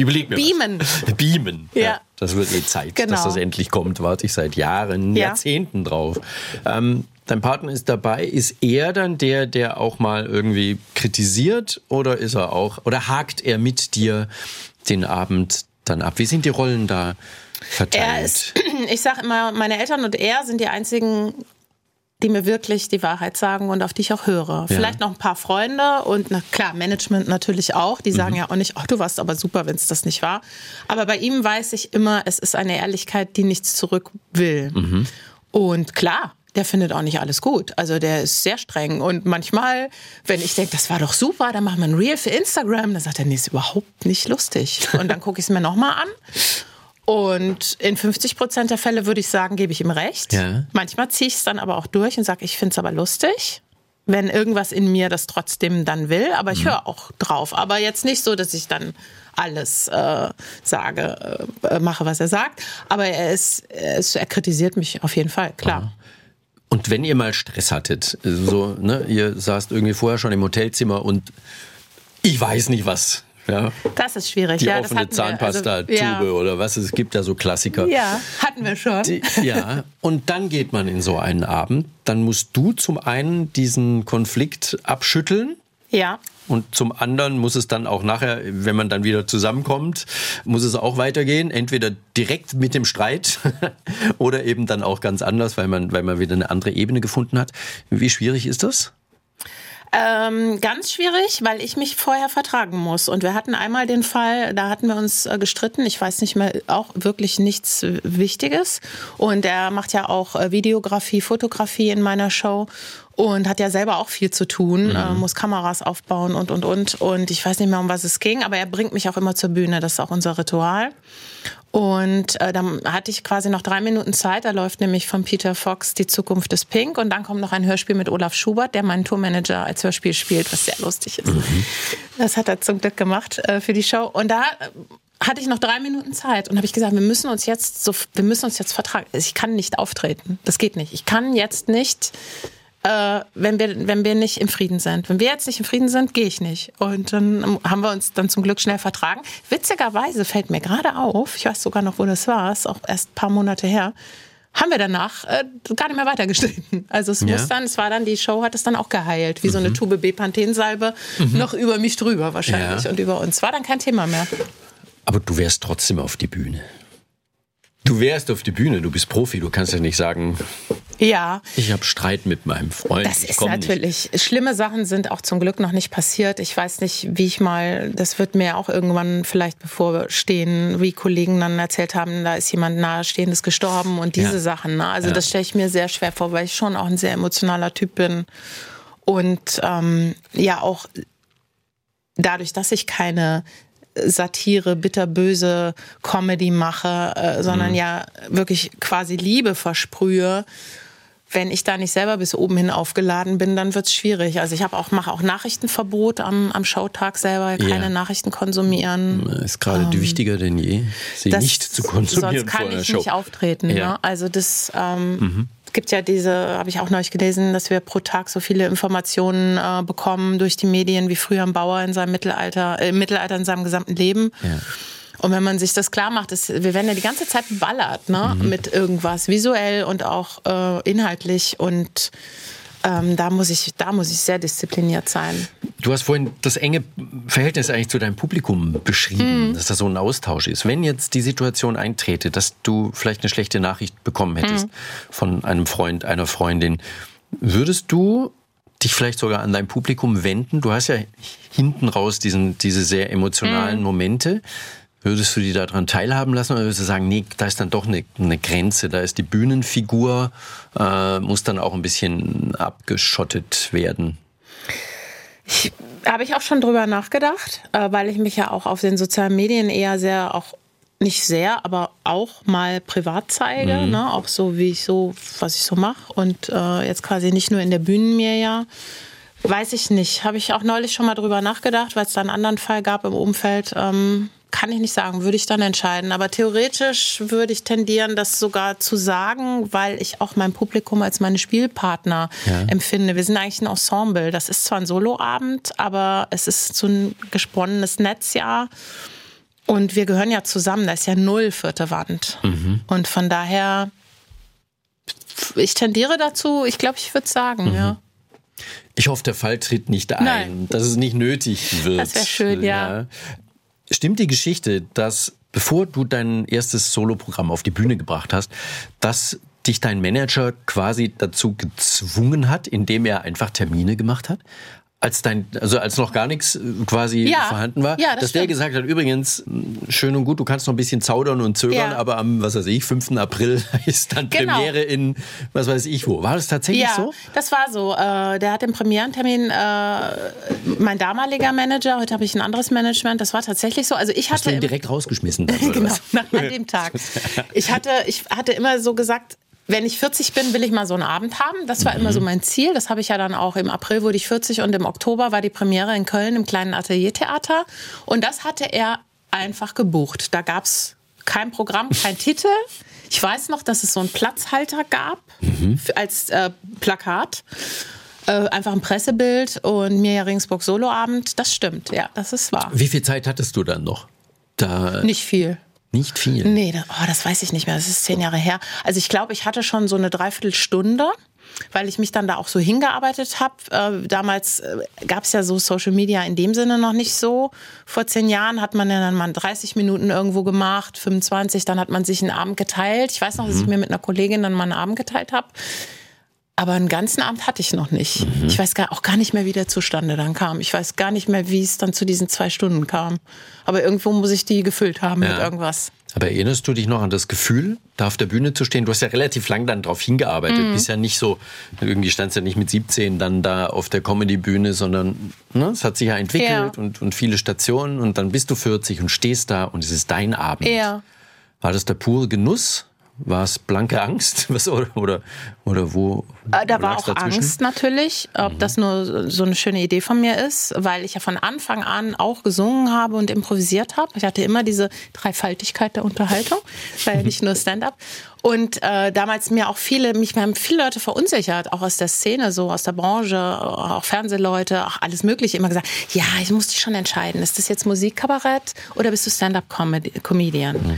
Beamen. Ja. Das wird Zeit, dass das endlich kommt. Warte ich seit Jahren, Jahrzehnten drauf. Dein Partner ist dabei. Ist er dann der auch mal irgendwie kritisiert oder ist er auch, oder hakt er mit dir den Abend dann ab? Wie sind die Rollen da verteilt? Ich sage immer, meine Eltern und er sind die einzigen, die mir wirklich die Wahrheit sagen und auf die ich auch höre. Vielleicht noch ein paar Freunde und klar, Management natürlich auch. Die sagen ja auch nicht, oh, du warst aber super, wenn es das nicht war. Aber bei ihm weiß ich immer, es ist eine Ehrlichkeit, die nichts zurück will. Und klar, der findet auch nicht alles gut. Also der ist sehr streng. Und manchmal, wenn ich denke, das war doch super, dann machen wir ein Reel für Instagram, dann sagt er, nee, ist überhaupt nicht lustig. Und dann gucke ich es mir nochmal an. Und in 50% der Fälle würde ich sagen, gebe ich ihm recht. Ja. Manchmal ziehe ich es dann aber auch durch und sage, ich finde es aber lustig, wenn irgendwas in mir das trotzdem dann will. Aber ich höre auch drauf. Aber jetzt nicht so, dass ich dann alles mache, was er sagt. Aber er kritisiert mich auf jeden Fall, klar. Und wenn ihr mal Stress hattet, so, ne, ihr saßt irgendwie vorher schon im Hotelzimmer und ich weiß nicht was. Ja. Das ist schwierig. Die offene Zahnpasta-Tube oder was, es gibt ja so Klassiker. Ja, hatten wir schon. Und dann geht man in so einen Abend, dann musst du zum einen diesen Konflikt abschütteln. Ja. Und zum anderen muss es dann auch nachher, wenn man dann wieder zusammenkommt, muss es auch weitergehen. Entweder direkt mit dem Streit oder eben dann auch ganz anders, weil man wieder eine andere Ebene gefunden hat. Wie schwierig ist das? Ganz schwierig, weil ich mich vorher vertragen muss. Und wir hatten einmal den Fall, da hatten wir uns gestritten. Ich weiß nicht mehr, auch wirklich nichts Wichtiges. Und er macht ja auch Videografie, Fotografie in meiner Show. Und hat ja selber auch viel zu tun, muss Kameras aufbauen und. Und ich weiß nicht mehr, um was es ging, aber er bringt mich auch immer zur Bühne. Das ist auch unser Ritual. Und dann hatte ich quasi noch 3 Minuten Zeit. Da läuft nämlich von Peter Fox Die Zukunft ist Pink. Und dann kommt noch ein Hörspiel mit Olaf Schubert, der meinen Tourmanager als Hörspiel spielt, was sehr lustig ist. Das hat er zum Glück gemacht für die Show. Und da hatte ich noch 3 Minuten Zeit und habe ich gesagt, wir müssen uns jetzt vertragen. Ich kann nicht auftreten. Das geht nicht. Ich kann jetzt nicht, wenn wir nicht im Frieden sind. Wenn wir jetzt nicht im Frieden sind, gehe ich nicht. Und dann haben wir uns dann zum Glück schnell vertragen. Witzigerweise fällt mir gerade auf, ich weiß sogar noch, wo das war, ist auch erst ein paar Monate her, haben wir danach gar nicht mehr weitergestritten. Also es war dann, die Show hat es dann auch geheilt, wie so eine Tube Bepanthensalbe, noch über mich drüber wahrscheinlich und über uns. War dann kein Thema mehr. Aber du wärst trotzdem auf die Bühne. Du wärst auf die Bühne, du bist Profi, du kannst ja nicht sagen, ja, ich habe Streit mit meinem Freund. Das ist natürlich, schlimme Sachen sind auch zum Glück noch nicht passiert. Ich weiß nicht, das wird mir auch irgendwann vielleicht bevorstehen, wie Kollegen dann erzählt haben, da ist jemand Nahestehendes gestorben und diese Sachen. Ne? Also das stelle ich mir sehr schwer vor, weil ich schon auch ein sehr emotionaler Typ bin. Und auch dadurch, dass ich keine Satire, bitterböse Comedy mache, sondern ja wirklich quasi Liebe versprühe. Wenn ich da nicht selber bis oben hin aufgeladen bin, dann wird's schwierig. Also ich mache auch Nachrichtenverbot am Showtag selber, keine Nachrichten konsumieren. Ist gerade wichtiger denn je, sie nicht zu konsumieren. Sonst kann vor der ich Show. nicht auftreten. Ja. Ne? Also das gibt ja habe ich auch neulich gelesen, dass wir pro Tag so viele Informationen bekommen durch die Medien wie früher ein Bauer im Mittelalter in seinem gesamten Leben. Ja. Und wenn man sich das klar macht, wir werden ja die ganze Zeit beballert, ne? Mit irgendwas, visuell und auch inhaltlich. Und da muss ich sehr diszipliniert sein. Du hast vorhin das enge Verhältnis eigentlich zu deinem Publikum beschrieben, dass das so ein Austausch ist. Wenn jetzt die Situation eintrete, dass du vielleicht eine schlechte Nachricht bekommen hättest von einem Freund, einer Freundin, würdest du dich vielleicht sogar an dein Publikum wenden? Du hast ja hinten raus diese sehr emotionalen Momente. Würdest du die daran teilhaben lassen oder würdest du sagen, nee, da ist dann doch eine Grenze, da ist die Bühnenfigur, muss dann auch ein bisschen abgeschottet werden? Habe ich auch schon drüber nachgedacht, weil ich mich ja auch auf den sozialen Medien eher sehr, auch nicht sehr, aber auch mal privat zeige, ne? Auch so, was ich so mache und jetzt quasi nicht nur in der Bühnen ja. Weiß ich nicht. Habe ich auch neulich schon mal drüber nachgedacht, weil es da einen anderen Fall gab im Umfeld. Kann ich nicht sagen, würde ich dann entscheiden. Aber theoretisch würde ich tendieren, das sogar zu sagen, weil ich auch mein Publikum als meine Spielpartner empfinde. Wir sind eigentlich ein Ensemble. Das ist zwar ein Soloabend, aber es ist so ein gesponnenes Netz, Und wir gehören ja zusammen. Da ist ja 0 vierte Wand. Und von daher, ich tendiere dazu, ich glaube, ich würde sagen, ja. Ich hoffe, der Fall tritt nicht ein, dass es nicht nötig wird. Das wäre schön, ja. Stimmt die Geschichte, dass bevor du dein erstes Soloprogramm auf die Bühne gebracht hast, dass dich dein Manager quasi dazu gezwungen hat, indem er einfach Termine gemacht hat? Als noch gar nichts quasi vorhanden war, dass der gesagt hat, übrigens, schön und gut, du kannst noch ein bisschen zaudern und zögern, aber am, 5. April ist dann Premiere in, was weiß ich wo. War das tatsächlich so? Ja, das war so. Der hat den Premierentermin, mein damaliger Manager, heute habe ich ein anderes Management, das war tatsächlich so. Also Hast du ihn direkt rausgeschmissen? Dann, genau, an dem Tag. Ich hatte immer so gesagt, wenn ich 40 bin, will ich mal so einen Abend haben. Das war immer so mein Ziel. Das habe ich ja dann auch. Im April wurde ich 40 und im Oktober war die Premiere in Köln im kleinen Ateliertheater. Und das hatte er einfach gebucht. Da gab es kein Programm, kein Titel. Ich weiß noch, dass es so einen Platzhalter gab als Plakat. Einfach ein Pressebild und Mirja Regensburg Soloabend. Das stimmt, ja, das ist wahr. Wie viel Zeit hattest du dann noch? Nicht viel. Nicht viel? Nee, das weiß ich nicht mehr. Das ist 10 Jahre her. Also ich glaube, ich hatte schon so eine Dreiviertelstunde, weil ich mich dann da auch so hingearbeitet habe. Damals gab es ja so Social Media in dem Sinne noch nicht so. Vor 10 Jahren hat man ja dann mal 30 Minuten irgendwo gemacht, 25, dann hat man sich einen Abend geteilt. Ich weiß noch, dass ich mir mit einer Kollegin dann mal einen Abend geteilt habe. Aber einen ganzen Abend hatte ich noch nicht. Ich weiß auch gar nicht mehr, wie der zustande dann kam. Ich weiß gar nicht mehr, wie es dann zu diesen 2 Stunden kam. Aber irgendwo muss ich die gefüllt haben mit irgendwas. Aber erinnerst du dich noch an das Gefühl, da auf der Bühne zu stehen? Du hast ja relativ lang dann drauf hingearbeitet. Bist ja nicht so, irgendwie standst ja nicht mit 17 dann da auf der Comedy-Bühne, sondern es hat sich ja entwickelt und viele Stationen. Und dann bist du 40 und stehst da und es ist dein Abend. Ja. War das der pure Genuss? War es blanke Angst? Oder wo? Da war auch Angst natürlich, ob das nur so eine schöne Idee von mir ist, weil ich ja von Anfang an auch gesungen habe und improvisiert habe. Ich hatte immer diese Dreifaltigkeit der Unterhaltung, war ja nicht nur Stand-up. Und damals mich haben viele Leute verunsichert, auch aus der Szene, so aus der Branche, auch Fernsehleute, auch alles Mögliche, immer gesagt, ja, ich muss dich schon entscheiden, ist das jetzt Musikkabarett oder bist du Stand-up-Comedian?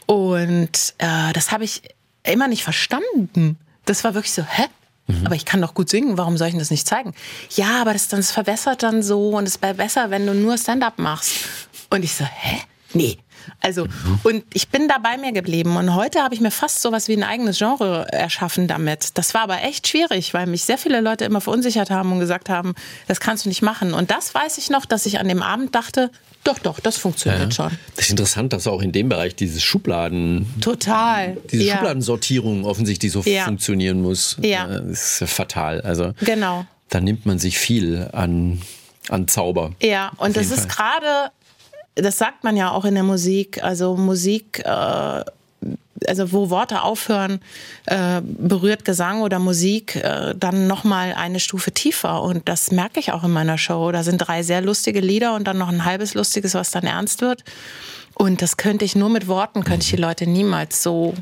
Und das habe ich immer nicht verstanden. Das war wirklich so, hä? Aber ich kann doch gut singen, warum soll ich das nicht zeigen? Ja, aber das verwässert dann so und es wäre besser, wenn du nur Stand-up machst. Und ich so, hä? Nee. Also, und ich bin da bei mir geblieben. Und heute habe ich mir fast sowas wie ein eigenes Genre erschaffen damit. Das war aber echt schwierig, weil mich sehr viele Leute immer verunsichert haben und gesagt haben, das kannst du nicht machen. Und das weiß ich noch, dass ich an dem Abend dachte, doch, das funktioniert schon. Das ist interessant, dass auch in dem Bereich dieses diese Schubladensortierung offensichtlich so funktionieren muss. Ja. Das ist fatal. Also genau. Da nimmt man sich viel an Zauber. Ja, und das ist gerade, das sagt man ja auch in der Musik, also Musik, also wo Worte aufhören, berührt Gesang oder Musik dann nochmal eine Stufe tiefer. Und das merke ich auch in meiner Show. Da sind 3 sehr lustige Lieder und dann noch ein halbes lustiges, was dann ernst wird. Und das könnte ich nur mit Worten, könnte ich die Leute niemals so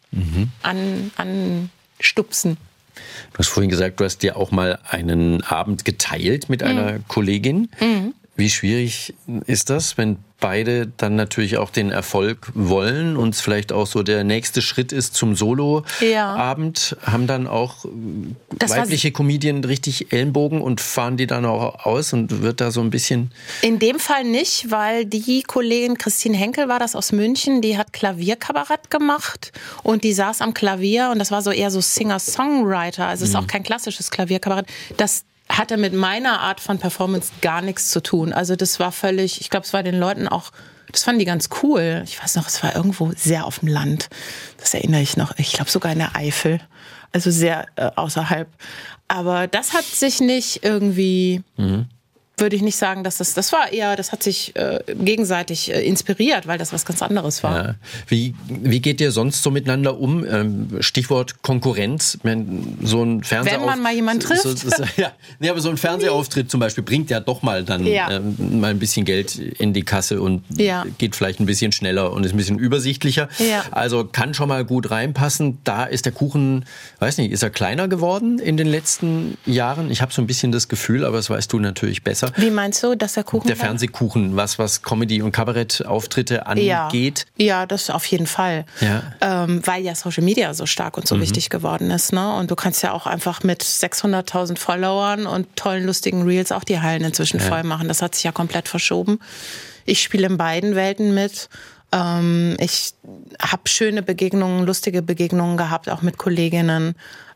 anstupsen. Du hast vorhin gesagt, du hast dir auch mal einen Abend geteilt mit einer Kollegin. Wie schwierig ist das, wenn beide dann natürlich auch den Erfolg wollen und es vielleicht auch so der nächste Schritt ist zum Solo-Abend? Haben dann auch weibliche Comedien richtig Ellenbogen und fahren die dann auch aus und wird da so ein bisschen... In dem Fall nicht, weil die Kollegin Christine Henkel war das aus München, die hat Klavierkabarett gemacht und die saß am Klavier und das war so eher so Singer-Songwriter, also es ist auch kein klassisches Klavierkabarett. Das hatte mit meiner Art von Performance gar nichts zu tun. Also das war völlig, ich glaube, es war den Leuten auch, das fanden die ganz cool. Ich weiß noch, es war irgendwo sehr auf dem Land. Das erinnere ich noch. Ich glaube sogar in der Eifel. Also sehr außerhalb. Aber das hat sich nicht irgendwie... würde ich nicht sagen, dass das war eher, das hat sich gegenseitig inspiriert, weil das was ganz anderes war. Ja. Wie geht ihr sonst so miteinander um? Stichwort Konkurrenz. So ein Wenn man mal jemanden trifft. Aber so ein Fernsehauftritt zum Beispiel bringt ja doch mal dann mal ein bisschen Geld in die Kasse und geht vielleicht ein bisschen schneller und ist ein bisschen übersichtlicher. Ja. Also kann schon mal gut reinpassen. Da ist der Kuchen, weiß nicht, ist er kleiner geworden in den letzten Jahren? Ich habe so ein bisschen das Gefühl, aber das weißt du natürlich besser. Wie meinst du, dass der Kuchen... Der Fernsehkuchen, was Comedy- und Kabarettauftritte angeht? Ja, das auf jeden Fall. Ja. Weil ja Social Media so stark und so wichtig geworden ist. Ne? Und du kannst ja auch einfach mit 600.000 Followern und tollen, lustigen Reels auch die Hallen inzwischen voll machen. Das hat sich ja komplett verschoben. Ich spiele in beiden Welten mit. Ich habe schöne Begegnungen, lustige Begegnungen gehabt, auch mit Kolleginnen.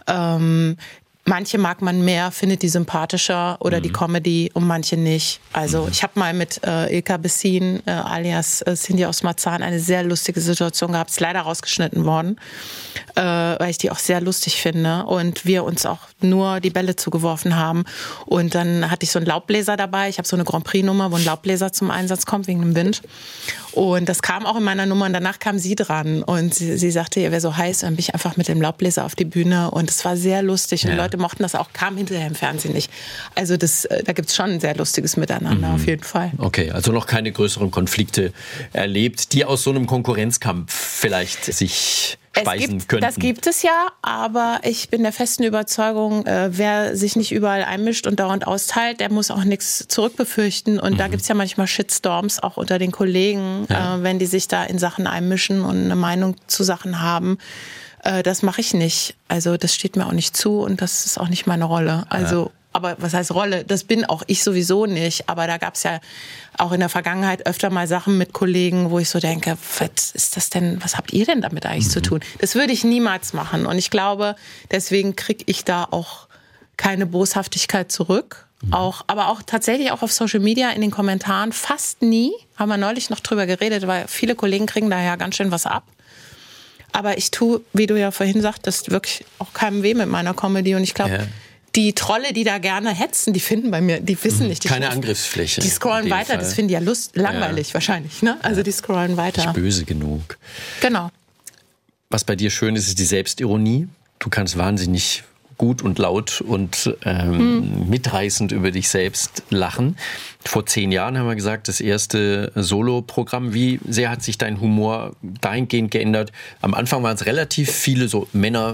Manche mag man mehr, findet die sympathischer oder die Comedy und manche nicht. Also ich habe mal mit Ilka Bessin alias Cindy aus Marzahn eine sehr lustige Situation gehabt. Ist leider rausgeschnitten worden, weil ich die auch sehr lustig finde und wir uns auch nur die Bälle zugeworfen haben. Und dann hatte ich so einen Laubbläser dabei. Ich habe so eine Grand Prix-Nummer, wo ein Laubbläser zum Einsatz kommt wegen dem Wind. Und das kam auch in meiner Nummer und danach kam sie dran und sie sagte, ihr wäre so heiß, dann bin ich einfach mit dem Laubbläser auf die Bühne und es war sehr lustig und die Leute mochten das auch, kam hinterher im Fernsehen nicht. Also da gibt's schon ein sehr lustiges Miteinander, auf jeden Fall. Okay, also noch keine größeren Konflikte erlebt, die aus so einem Konkurrenzkampf vielleicht sich speisen könnten. Das gibt es ja, aber ich bin der festen Überzeugung, wer sich nicht überall einmischt und dauernd austeilt, der muss auch nichts zurückbefürchten. Und da gibt's ja manchmal Shitstorms auch unter den Kollegen, wenn die sich da in Sachen einmischen und eine Meinung zu Sachen haben. Das mache ich nicht. Also das steht mir auch nicht zu und das ist auch nicht meine Rolle. Also aber was heißt Rolle? Das bin auch ich sowieso nicht. Aber da gab es ja auch in der Vergangenheit öfter mal Sachen mit Kollegen, wo ich so denke, was ist das denn, was habt ihr denn damit eigentlich zu tun? Das würde ich niemals machen. Und ich glaube, deswegen kriege ich da auch keine Boshaftigkeit zurück. Aber auch tatsächlich auch auf Social Media in den Kommentaren fast nie. Haben wir neulich noch drüber geredet, weil viele Kollegen kriegen da ja ganz schön was ab. Aber ich tue, wie du ja vorhin sagtest, wirklich auch keinem weh mit meiner Comedy. Und ich glaube, die Trolle, die da gerne hetzen, die finden bei mir, die wissen nicht. Keine Angriffsfläche. Die scrollen weiter, das finden die ja langweilig wahrscheinlich. Ne? Also die scrollen weiter. Nicht böse genug. Genau. Was bei dir schön ist, ist die Selbstironie. Du kannst wahnsinnig gut und laut und mitreißend über dich selbst lachen. Vor 10 Jahren haben wir gesagt, das erste Solo-Programm. Wie sehr hat sich dein Humor dahingehend geändert? Am Anfang waren es relativ viele so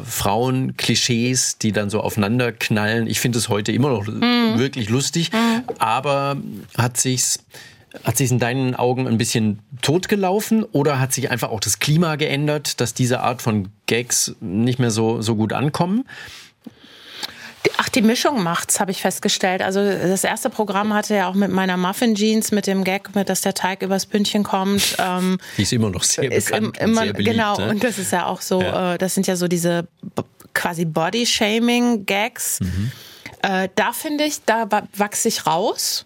Männer-Frauen-Klischees, die dann so aufeinander knallen. Ich finde es heute immer noch wirklich lustig. Aber hat sich's in deinen Augen ein bisschen totgelaufen oder hat sich einfach auch das Klima geändert, dass diese Art von Gags nicht mehr so gut ankommen? Die Mischung macht's, habe ich festgestellt. Also das erste Programm hatte ja auch mit meiner Muffin Jeans, mit dem Gag, dass der Teig übers Bündchen kommt. Die ist immer noch sehr bekannt und sehr beliebt. Genau, ne? und das ist ja auch so, das sind ja so diese quasi Body-Shaming-Gags. Da finde ich, da wachse ich raus.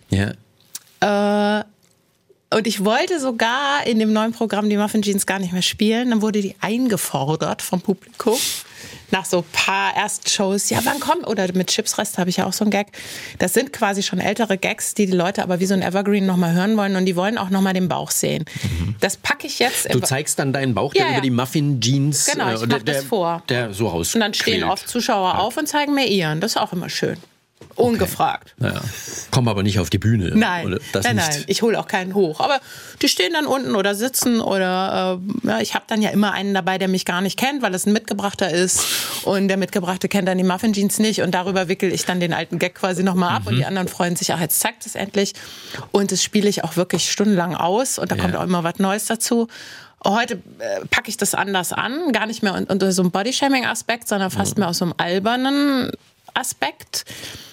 Ja. Und ich wollte sogar in dem neuen Programm die Muffin Jeans gar nicht mehr spielen. Dann wurde die eingefordert vom Publikum. Nach so ein paar ersten Shows, ja, wann kommt? Oder mit Chipsreste habe ich ja auch so einen Gag. Das sind quasi schon ältere Gags, die Leute aber wie so ein Evergreen nochmal hören wollen. Und die wollen auch nochmal den Bauch sehen. Das packe ich jetzt. Du zeigst dann deinen Bauch, der über die Muffin Jeans. Genau, ich mache das vor. Der so raus. Und dann stehen oft Zuschauer auf und zeigen mir ihren. Das ist auch immer schön. Ungefragt. Okay. Ja. Komm aber nicht auf die Bühne. Nein, nein. Ich hole auch keinen hoch. Aber die stehen dann unten oder sitzen oder ich habe dann ja immer einen dabei, der mich gar nicht kennt, weil es ein Mitgebrachter ist. Und der Mitgebrachte kennt dann die Muffin Jeans nicht. Und darüber wickel ich dann den alten Gag quasi nochmal ab. Und die anderen freuen sich, ach, jetzt zeigt es endlich. Und das spiele ich auch wirklich stundenlang aus. Und da kommt auch immer was Neues dazu. Heute packe ich das anders an. Gar nicht mehr unter so einem Bodyshaming-Aspekt, sondern fast mehr aus so einem albernen Aspekt.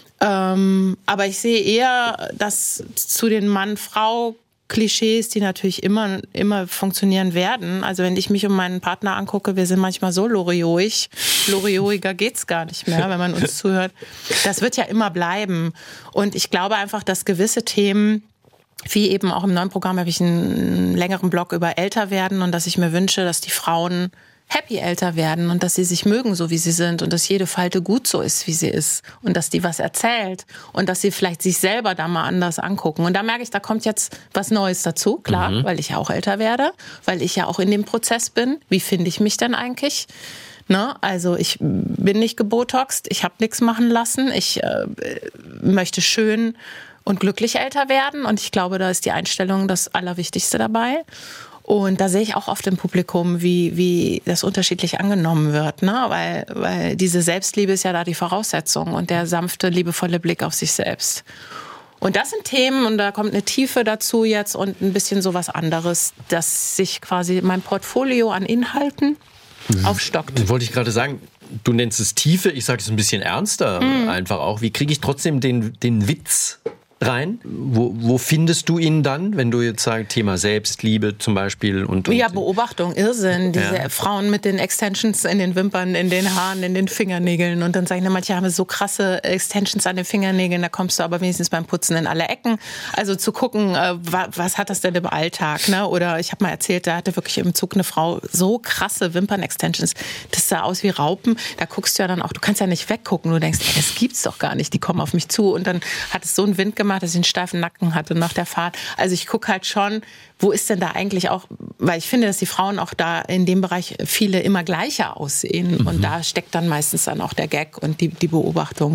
Aber ich sehe eher, dass zu den Mann-Frau-Klischees, die natürlich immer funktionieren werden. Also wenn ich mich um meinen Partner angucke, wir sind manchmal so lorioig. Lorioiger geht's gar nicht mehr, wenn man uns zuhört. Das wird ja immer bleiben. Und ich glaube einfach, dass gewisse Themen, wie eben auch im neuen Programm habe ich einen längeren Blog über Älterwerden und dass ich mir wünsche, dass die Frauen happy älter werden und dass sie sich mögen, so wie sie sind und dass jede Falte gut so ist, wie sie ist und dass die was erzählt und dass sie vielleicht sich selber da mal anders angucken. Und da merke ich, da kommt jetzt was Neues dazu, klar, weil ich ja auch älter werde, weil ich ja auch in dem Prozess bin. Wie finde ich mich denn eigentlich? Ne? Also ich bin nicht gebotoxt, ich habe nichts machen lassen, ich möchte schön und glücklich älter werden und ich glaube, da ist die Einstellung das Allerwichtigste dabei. Und da sehe ich auch oft im Publikum, wie das unterschiedlich angenommen wird, ne? Weil diese Selbstliebe ist ja da die Voraussetzung und der sanfte, liebevolle Blick auf sich selbst. Und das sind Themen und da kommt eine Tiefe dazu jetzt und ein bisschen so was anderes, dass sich quasi mein Portfolio an Inhalten aufstockt. Wollte ich gerade sagen, du nennst es Tiefe, ich sage es ein bisschen ernster einfach auch. Wie kriege ich trotzdem den Witz rein? Wo findest du ihn dann, wenn du jetzt sagst, Thema Selbstliebe zum Beispiel? Und ja, Beobachtung, Irrsinn. Diese Frauen mit den Extensions in den Wimpern, in den Haaren, in den Fingernägeln. Und dann sagen, manche haben so krasse Extensions an den Fingernägeln, da kommst du aber wenigstens beim Putzen in alle Ecken. Also zu gucken, was hat das denn im Alltag? Ne? Oder ich habe mal erzählt, da hatte wirklich im Zug eine Frau so krasse Wimpern-Extensions. Das sah aus wie Raupen. Da guckst du ja dann auch, du kannst ja nicht weggucken. Du denkst, das gibt's doch gar nicht. Die kommen auf mich zu. Und dann hat es so einen Wind gemacht, dass ich einen steifen Nacken hatte nach der Fahrt. Also ich gucke halt schon, wo ist denn da eigentlich auch, weil ich finde, dass die Frauen auch da in dem Bereich viele immer gleicher aussehen. Und da steckt dann meistens dann auch der Gag und die Beobachtung.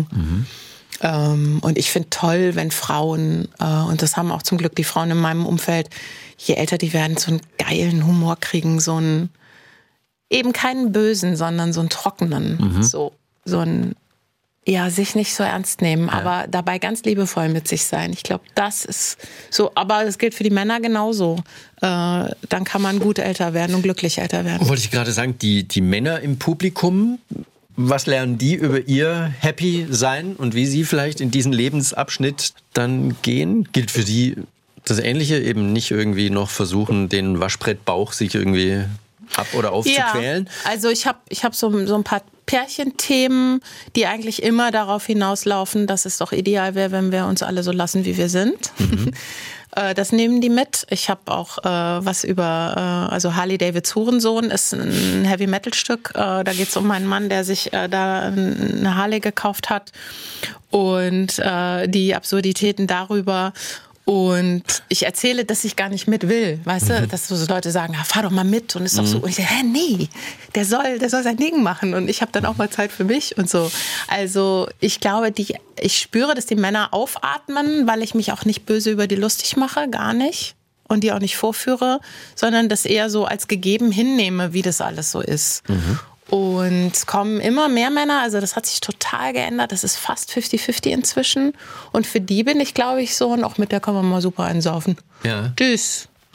Und ich finde toll, wenn Frauen, und das haben auch zum Glück die Frauen in meinem Umfeld, je älter die werden, so einen geilen Humor kriegen, so einen, eben keinen bösen, sondern so einen trockenen, so einen, ja, sich nicht so ernst nehmen, aber dabei ganz liebevoll mit sich sein. Ich glaube, das ist so, aber das gilt für die Männer genauso. Dann kann man gut älter werden und glücklich älter werden. Wollte ich gerade sagen, die Männer im Publikum, was lernen die über ihr Happy sein und wie sie vielleicht in diesen Lebensabschnitt dann gehen? Gilt für die das Ähnliche, eben nicht irgendwie noch versuchen, den Waschbrettbauch sich irgendwie ab- oder aufzuquälen? Ja, also ich hab so ein paar Pärchenthemen, die eigentlich immer darauf hinauslaufen, dass es doch ideal wäre, wenn wir uns alle so lassen, wie wir sind. Das nehmen die mit. Ich habe auch was über, also Harley Davids Hurensohn ist ein Heavy-Metal-Stück. Da geht es um einen Mann, der sich da eine Harley gekauft hat und die Absurditäten darüber. Und ich erzähle, dass ich gar nicht mit will, weißt du, dass so Leute sagen, ja, fahr doch mal mit und ist doch so. Und ich sage, nee, der soll sein Ding machen und ich habe dann auch mal Zeit für mich und so. Also ich glaube, ich spüre, dass die Männer aufatmen, weil ich mich auch nicht böse über die lustig mache, gar nicht. Und die auch nicht vorführe, sondern das eher so als gegeben hinnehme, wie das alles so ist. Und es kommen immer mehr Männer, also das hat sich total geändert, das ist fast 50-50 inzwischen. Und für die bin ich, glaube ich, so, und auch mit der kann man mal super einsaufen. Ja. Tschüss.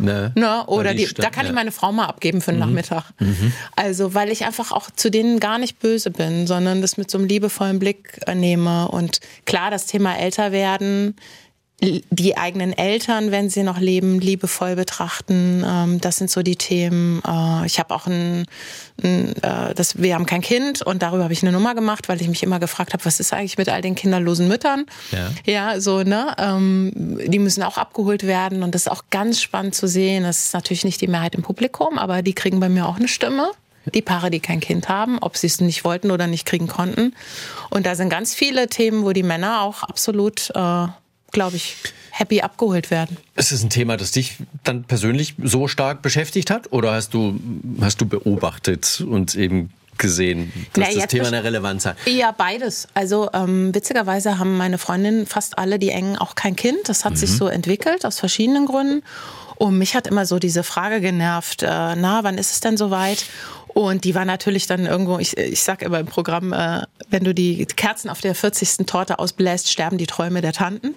Ne? Oder da kann ich meine Frau mal abgeben für den Nachmittag. Also, weil ich einfach auch zu denen gar nicht böse bin, sondern das mit so einem liebevollen Blick nehme. Und klar, das Thema älter werden, die eigenen Eltern, wenn sie noch leben, liebevoll betrachten. Das sind so die Themen. Ich habe auch wir haben kein Kind und darüber habe ich eine Nummer gemacht, weil ich mich immer gefragt habe, was ist eigentlich mit all den kinderlosen Müttern? Ja, so, ne? Die müssen auch abgeholt werden und das ist auch ganz spannend zu sehen. Das ist natürlich nicht die Mehrheit im Publikum, aber die kriegen bei mir auch eine Stimme. Die Paare, die kein Kind haben, ob sie es nicht wollten oder nicht kriegen konnten. Und da sind ganz viele Themen, wo die Männer auch absolut glaube ich, happy abgeholt werden. Ist es ein Thema, das dich dann persönlich so stark beschäftigt hat? Oder hast du beobachtet und eben gesehen, dass das Thema eine Relevanz hat? Ja, beides. Also witzigerweise haben meine Freundinnen fast alle, die Engen, auch kein Kind. Das hat sich so entwickelt, aus verschiedenen Gründen. Und mich hat immer so diese Frage genervt, wann ist es denn soweit? Und die war natürlich dann irgendwo, ich sag immer im Programm, wenn du die Kerzen auf der 40. Torte ausbläst, sterben die Träume der Tanten.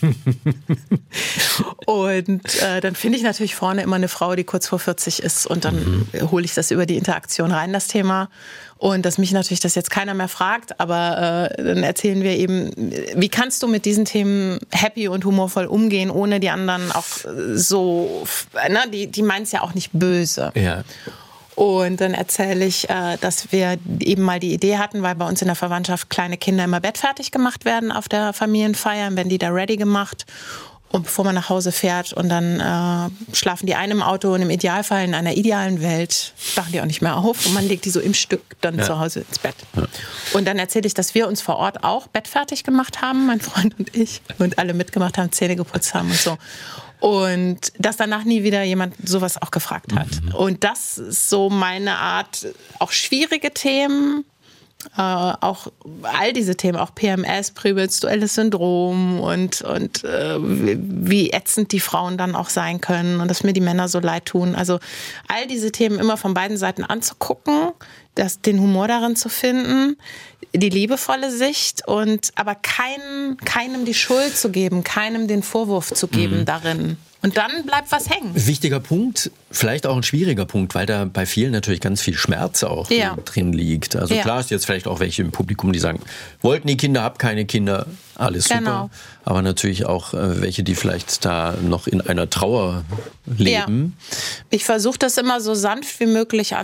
Und dann finde ich natürlich vorne immer eine Frau, die kurz vor 40 ist. Und dann hole ich das über die Interaktion rein, das Thema. Und dass mich natürlich das jetzt keiner mehr fragt, aber dann erzählen wir eben, wie kannst du mit diesen Themen happy und humorvoll umgehen, ohne die anderen auch so, die meinen es ja auch nicht böse. Ja. Und dann erzähle ich, dass wir eben mal die Idee hatten, weil bei uns in der Verwandtschaft kleine Kinder immer bettfertig gemacht werden auf der Familienfeier, werden die da ready gemacht. Und bevor man nach Hause fährt und dann schlafen die einen im Auto und im Idealfall in einer idealen Welt wachen die auch nicht mehr auf und man legt die so im Stück dann zu Hause ins Bett. Ja. Und dann erzähle ich, dass wir uns vor Ort auch bettfertig gemacht haben, mein Freund und ich, und alle mitgemacht haben, Zähne geputzt haben und so. Und dass danach nie wieder jemand sowas auch gefragt hat. Und das ist so meine Art, auch schwierige Themen, auch all diese Themen, auch PMS, prämenstruelles Syndrom und wie ätzend die Frauen dann auch sein können und dass mir die Männer so leid tun. Also all diese Themen immer von beiden Seiten anzugucken, den Humor darin zu finden, die liebevolle Sicht aber keinem die Schuld zu geben, keinem den Vorwurf zu geben darin. Und dann bleibt was hängen. Wichtiger Punkt, vielleicht auch ein schwieriger Punkt, weil da bei vielen natürlich ganz viel Schmerz auch drin liegt. Also klar ist jetzt vielleicht auch welche im Publikum, die sagen, wollten die Kinder, hab keine Kinder, alles super. Aber natürlich auch welche, die vielleicht da noch in einer Trauer leben. Ja. Ich versuche das immer so sanft wie möglich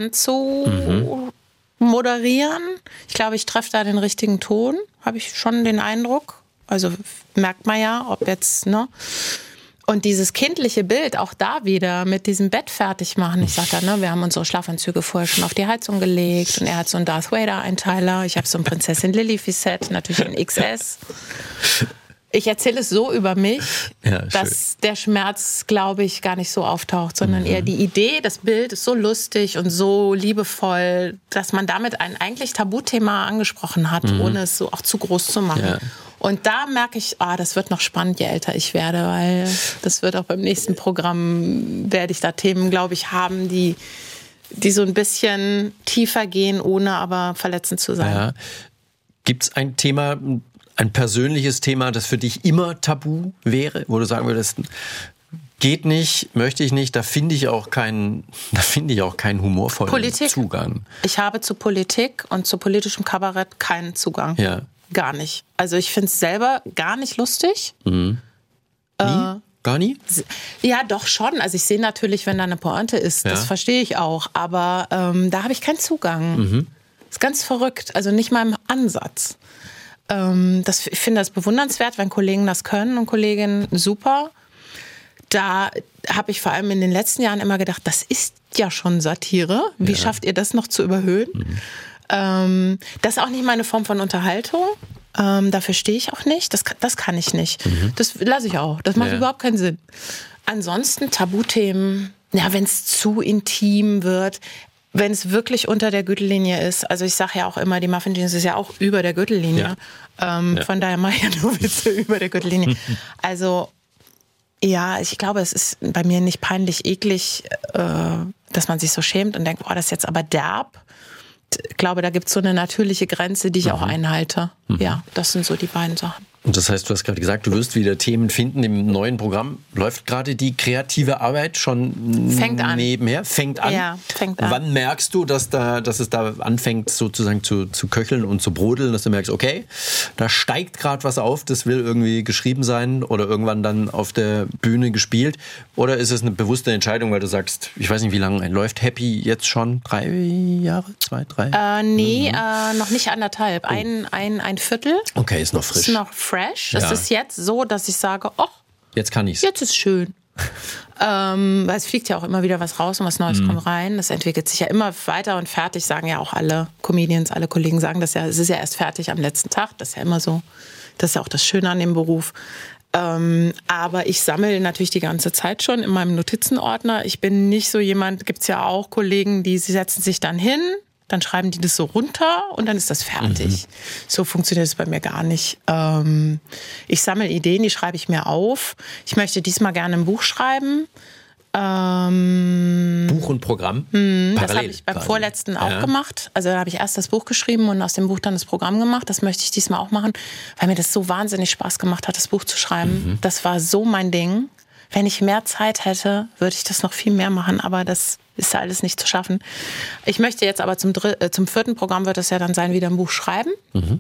moderieren. Ich glaube, ich treffe da den richtigen Ton, habe ich schon den Eindruck. Also merkt man ja, ob jetzt, Und dieses kindliche Bild, auch da wieder mit diesem Bett fertig machen. Ich sage da, wir haben unsere Schlafanzüge vorher schon auf die Heizung gelegt und er hat so einen Darth Vader-Einteiler. Ich habe so ein Prinzessin Lily-Set, natürlich in XS. Ich erzähle es so über mich, dass der Schmerz, glaube ich, gar nicht so auftaucht, sondern eher die Idee, das Bild ist so lustig und so liebevoll, dass man damit ein eigentlich Tabuthema angesprochen hat, ohne es so auch zu groß zu machen. Ja. Und da merke ich, das wird noch spannend, je älter ich werde, weil das wird auch beim nächsten Programm, werde ich da Themen, glaube ich, haben, die so ein bisschen tiefer gehen, ohne aber verletzend zu sein. Ja. Gibt es ein Thema, ein persönliches Thema, das für dich immer tabu wäre, wo du sagen würdest, geht nicht, möchte ich nicht, da finde ich auch keinen humorvollen Zugang. Ich habe zu Politik und zu politischem Kabarett keinen Zugang. Ja. Gar nicht. Also ich finde es selber gar nicht lustig. Nie? Gar nie? Ja, doch schon. Also ich sehe natürlich, wenn da eine Pointe ist, das verstehe ich auch. Aber da habe ich keinen Zugang. Das ist ganz verrückt. Also nicht mal im Ansatz. Ich finde das bewundernswert, wenn Kollegen das können und Kolleginnen super. Da habe ich vor allem in den letzten Jahren immer gedacht, das ist ja schon Satire. Wie schafft ihr das noch zu überhöhen? Das ist auch nicht meine Form von Unterhaltung. Dafür stehe ich auch nicht. Das kann ich nicht. Das lasse ich auch. Das macht überhaupt keinen Sinn. Ansonsten Tabuthemen, wenn es zu intim wird, wenn es wirklich unter der Gürtellinie ist. Also ich sage ja auch immer, die Muffin Jeans ist ja auch über der Gürtellinie. Von daher mache ich ja nur Witze über der Gürtellinie. Also ich glaube, es ist bei mir nicht peinlich eklig, dass man sich so schämt und denkt, das ist jetzt aber derb. Ich glaube, da gibt es so eine natürliche Grenze, die ich auch einhalte. Ja, das sind so die beiden Sachen. Und das heißt, du hast gerade gesagt, du wirst wieder Themen finden im neuen Programm. Läuft gerade die kreative Arbeit schon nebenher? Fängt an. Ja, fängt an. Wann merkst du, dass es da anfängt sozusagen zu köcheln und zu brodeln, dass du merkst, okay, da steigt gerade was auf, das will irgendwie geschrieben sein oder irgendwann dann auf der Bühne gespielt? Oder ist es eine bewusste Entscheidung, weil du sagst, ich weiß nicht, wie lange läuft Happy jetzt schon? 3 Jahre? 2, 3? Nee, noch nicht 1,5. Ein Viertel. Okay, ist noch frisch. Ist noch fresh. Es ist jetzt so, dass ich sage, jetzt kann ich's. Jetzt ist schön. Weil es fliegt ja auch immer wieder was raus und was Neues kommt rein. Das entwickelt sich ja immer weiter und fertig, sagen ja auch alle Comedians, alle Kollegen sagen das ja. Es ist ja erst fertig am letzten Tag. Das ist ja immer so. Das ist ja auch das Schöne an dem Beruf. Aber ich sammle natürlich die ganze Zeit schon in meinem Notizenordner. Ich bin nicht so jemand, gibt's ja auch Kollegen, die setzen sich dann hin, dann schreiben die das so runter und dann ist das fertig. So funktioniert es bei mir gar nicht. Ich sammle Ideen, die schreibe ich mir auf. Ich möchte diesmal gerne ein Buch schreiben. Buch und Programm? Das habe ich beim vorletzten auch gemacht. Also da habe ich erst das Buch geschrieben und aus dem Buch dann das Programm gemacht. Das möchte ich diesmal auch machen, weil mir das so wahnsinnig Spaß gemacht hat, das Buch zu schreiben. Das war so mein Ding. Wenn ich mehr Zeit hätte, würde ich das noch viel mehr machen, aber das ist ja alles nicht zu schaffen. Ich möchte jetzt aber zum 4. Programm wird es ja dann sein, wieder ein Buch schreiben.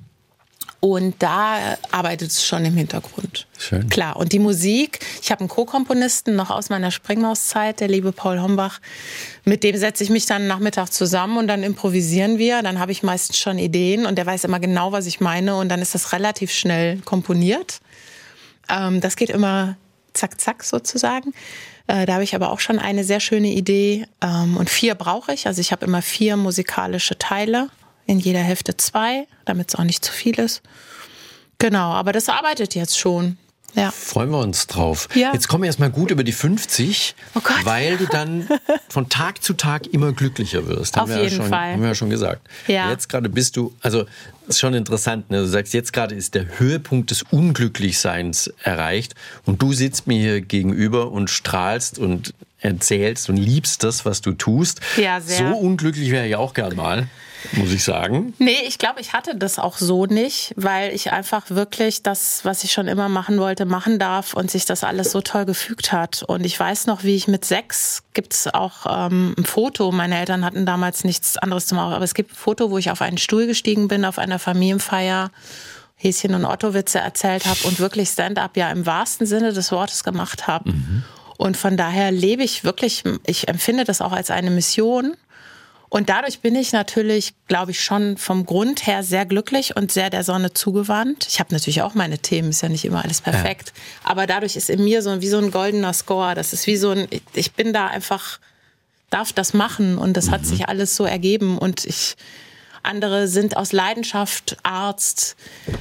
Und da arbeitet es schon im Hintergrund. Schön. Klar. Und die Musik, ich habe einen Co-Komponisten noch aus meiner Springmauszeit, der liebe Paul Hombach. Mit dem setze ich mich dann Nachmittag zusammen und dann improvisieren wir. Dann habe ich meistens schon Ideen und der weiß immer genau, was ich meine. Und dann ist das relativ schnell komponiert. Das geht immer zack, zack sozusagen. Da habe ich aber auch schon eine sehr schöne Idee. Und 4 brauche ich. Also ich habe immer 4 musikalische Teile. In jeder Hälfte 2, damit es auch nicht zu viel ist. Genau, aber das arbeitet jetzt schon. Ja. Freuen wir uns drauf. Ja. Jetzt kommen wir erstmal gut über die 50, weil du dann von Tag zu Tag immer glücklicher wirst. Auf jeden Fall. Haben wir ja schon gesagt. Ja. Jetzt gerade bist du, also das ist schon interessant, ne? Du sagst, jetzt gerade ist der Höhepunkt des Unglücklichseins erreicht und du sitzt mir hier gegenüber und strahlst und erzählst und liebst das, was du tust. Ja, sehr. So unglücklich wäre ich auch gern mal, muss ich sagen. Nee, ich glaube, ich hatte das auch so nicht, weil ich einfach wirklich das, was ich schon immer machen wollte, machen darf und sich das alles so toll gefügt hat. Und ich weiß noch, wie ich mit 6, gibt's auch ein Foto, meine Eltern hatten damals nichts anderes zu machen, aber es gibt ein Foto, wo ich auf einen Stuhl gestiegen bin, auf einer Familienfeier, Häschen und Otto-Witze erzählt habe und wirklich Stand-up ja im wahrsten Sinne des Wortes gemacht habe. Und von daher lebe ich wirklich, ich empfinde das auch als eine Mission. Und dadurch bin ich natürlich, glaube ich, schon vom Grund her sehr glücklich und sehr der Sonne zugewandt. Ich habe natürlich auch meine Themen, ist ja nicht immer alles perfekt. Ja. Aber dadurch ist in mir so wie so ein goldener Score. Das ist wie so ein, ich bin da einfach, darf das machen und das hat sich alles so ergeben. Und andere sind aus Leidenschaft Arzt,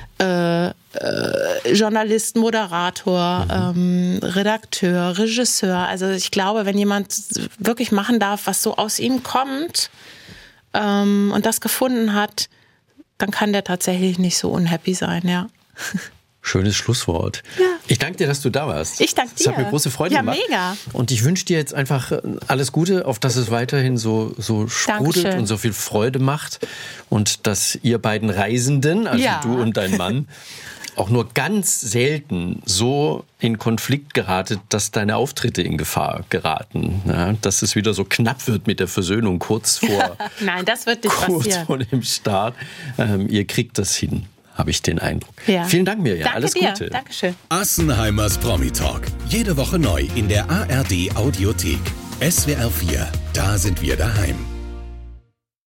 Journalist, Moderator, Redakteur, Regisseur. Also ich glaube, wenn jemand wirklich machen darf, was so aus ihm kommt und das gefunden hat, dann kann der tatsächlich nicht so unhappy sein, ja. Schönes Schlusswort. Ja. Ich danke dir, dass du da warst. Ich danke dir. Es hat mir große Freude gemacht. Ja, mega. Und ich wünsche dir jetzt einfach alles Gute, auf dass es weiterhin so sprudelt Dankeschön. und so viel Freude macht. Und dass ihr beiden Reisenden, also du und dein Mann, auch nur ganz selten so in Konflikt geratet, dass deine Auftritte in Gefahr geraten. Ja, dass es wieder so knapp wird mit der Versöhnung kurz vor, Nein, das wird nicht passieren. vor dem Start. Ihr kriegt das hin, habe ich den Eindruck. Ja. Vielen Dank, Mirja. Danke Alles dir. Gute. Dankeschön. Assenheimers Promi-Talk. Jede Woche neu in der ARD-Audiothek. SWR 4, da sind wir daheim.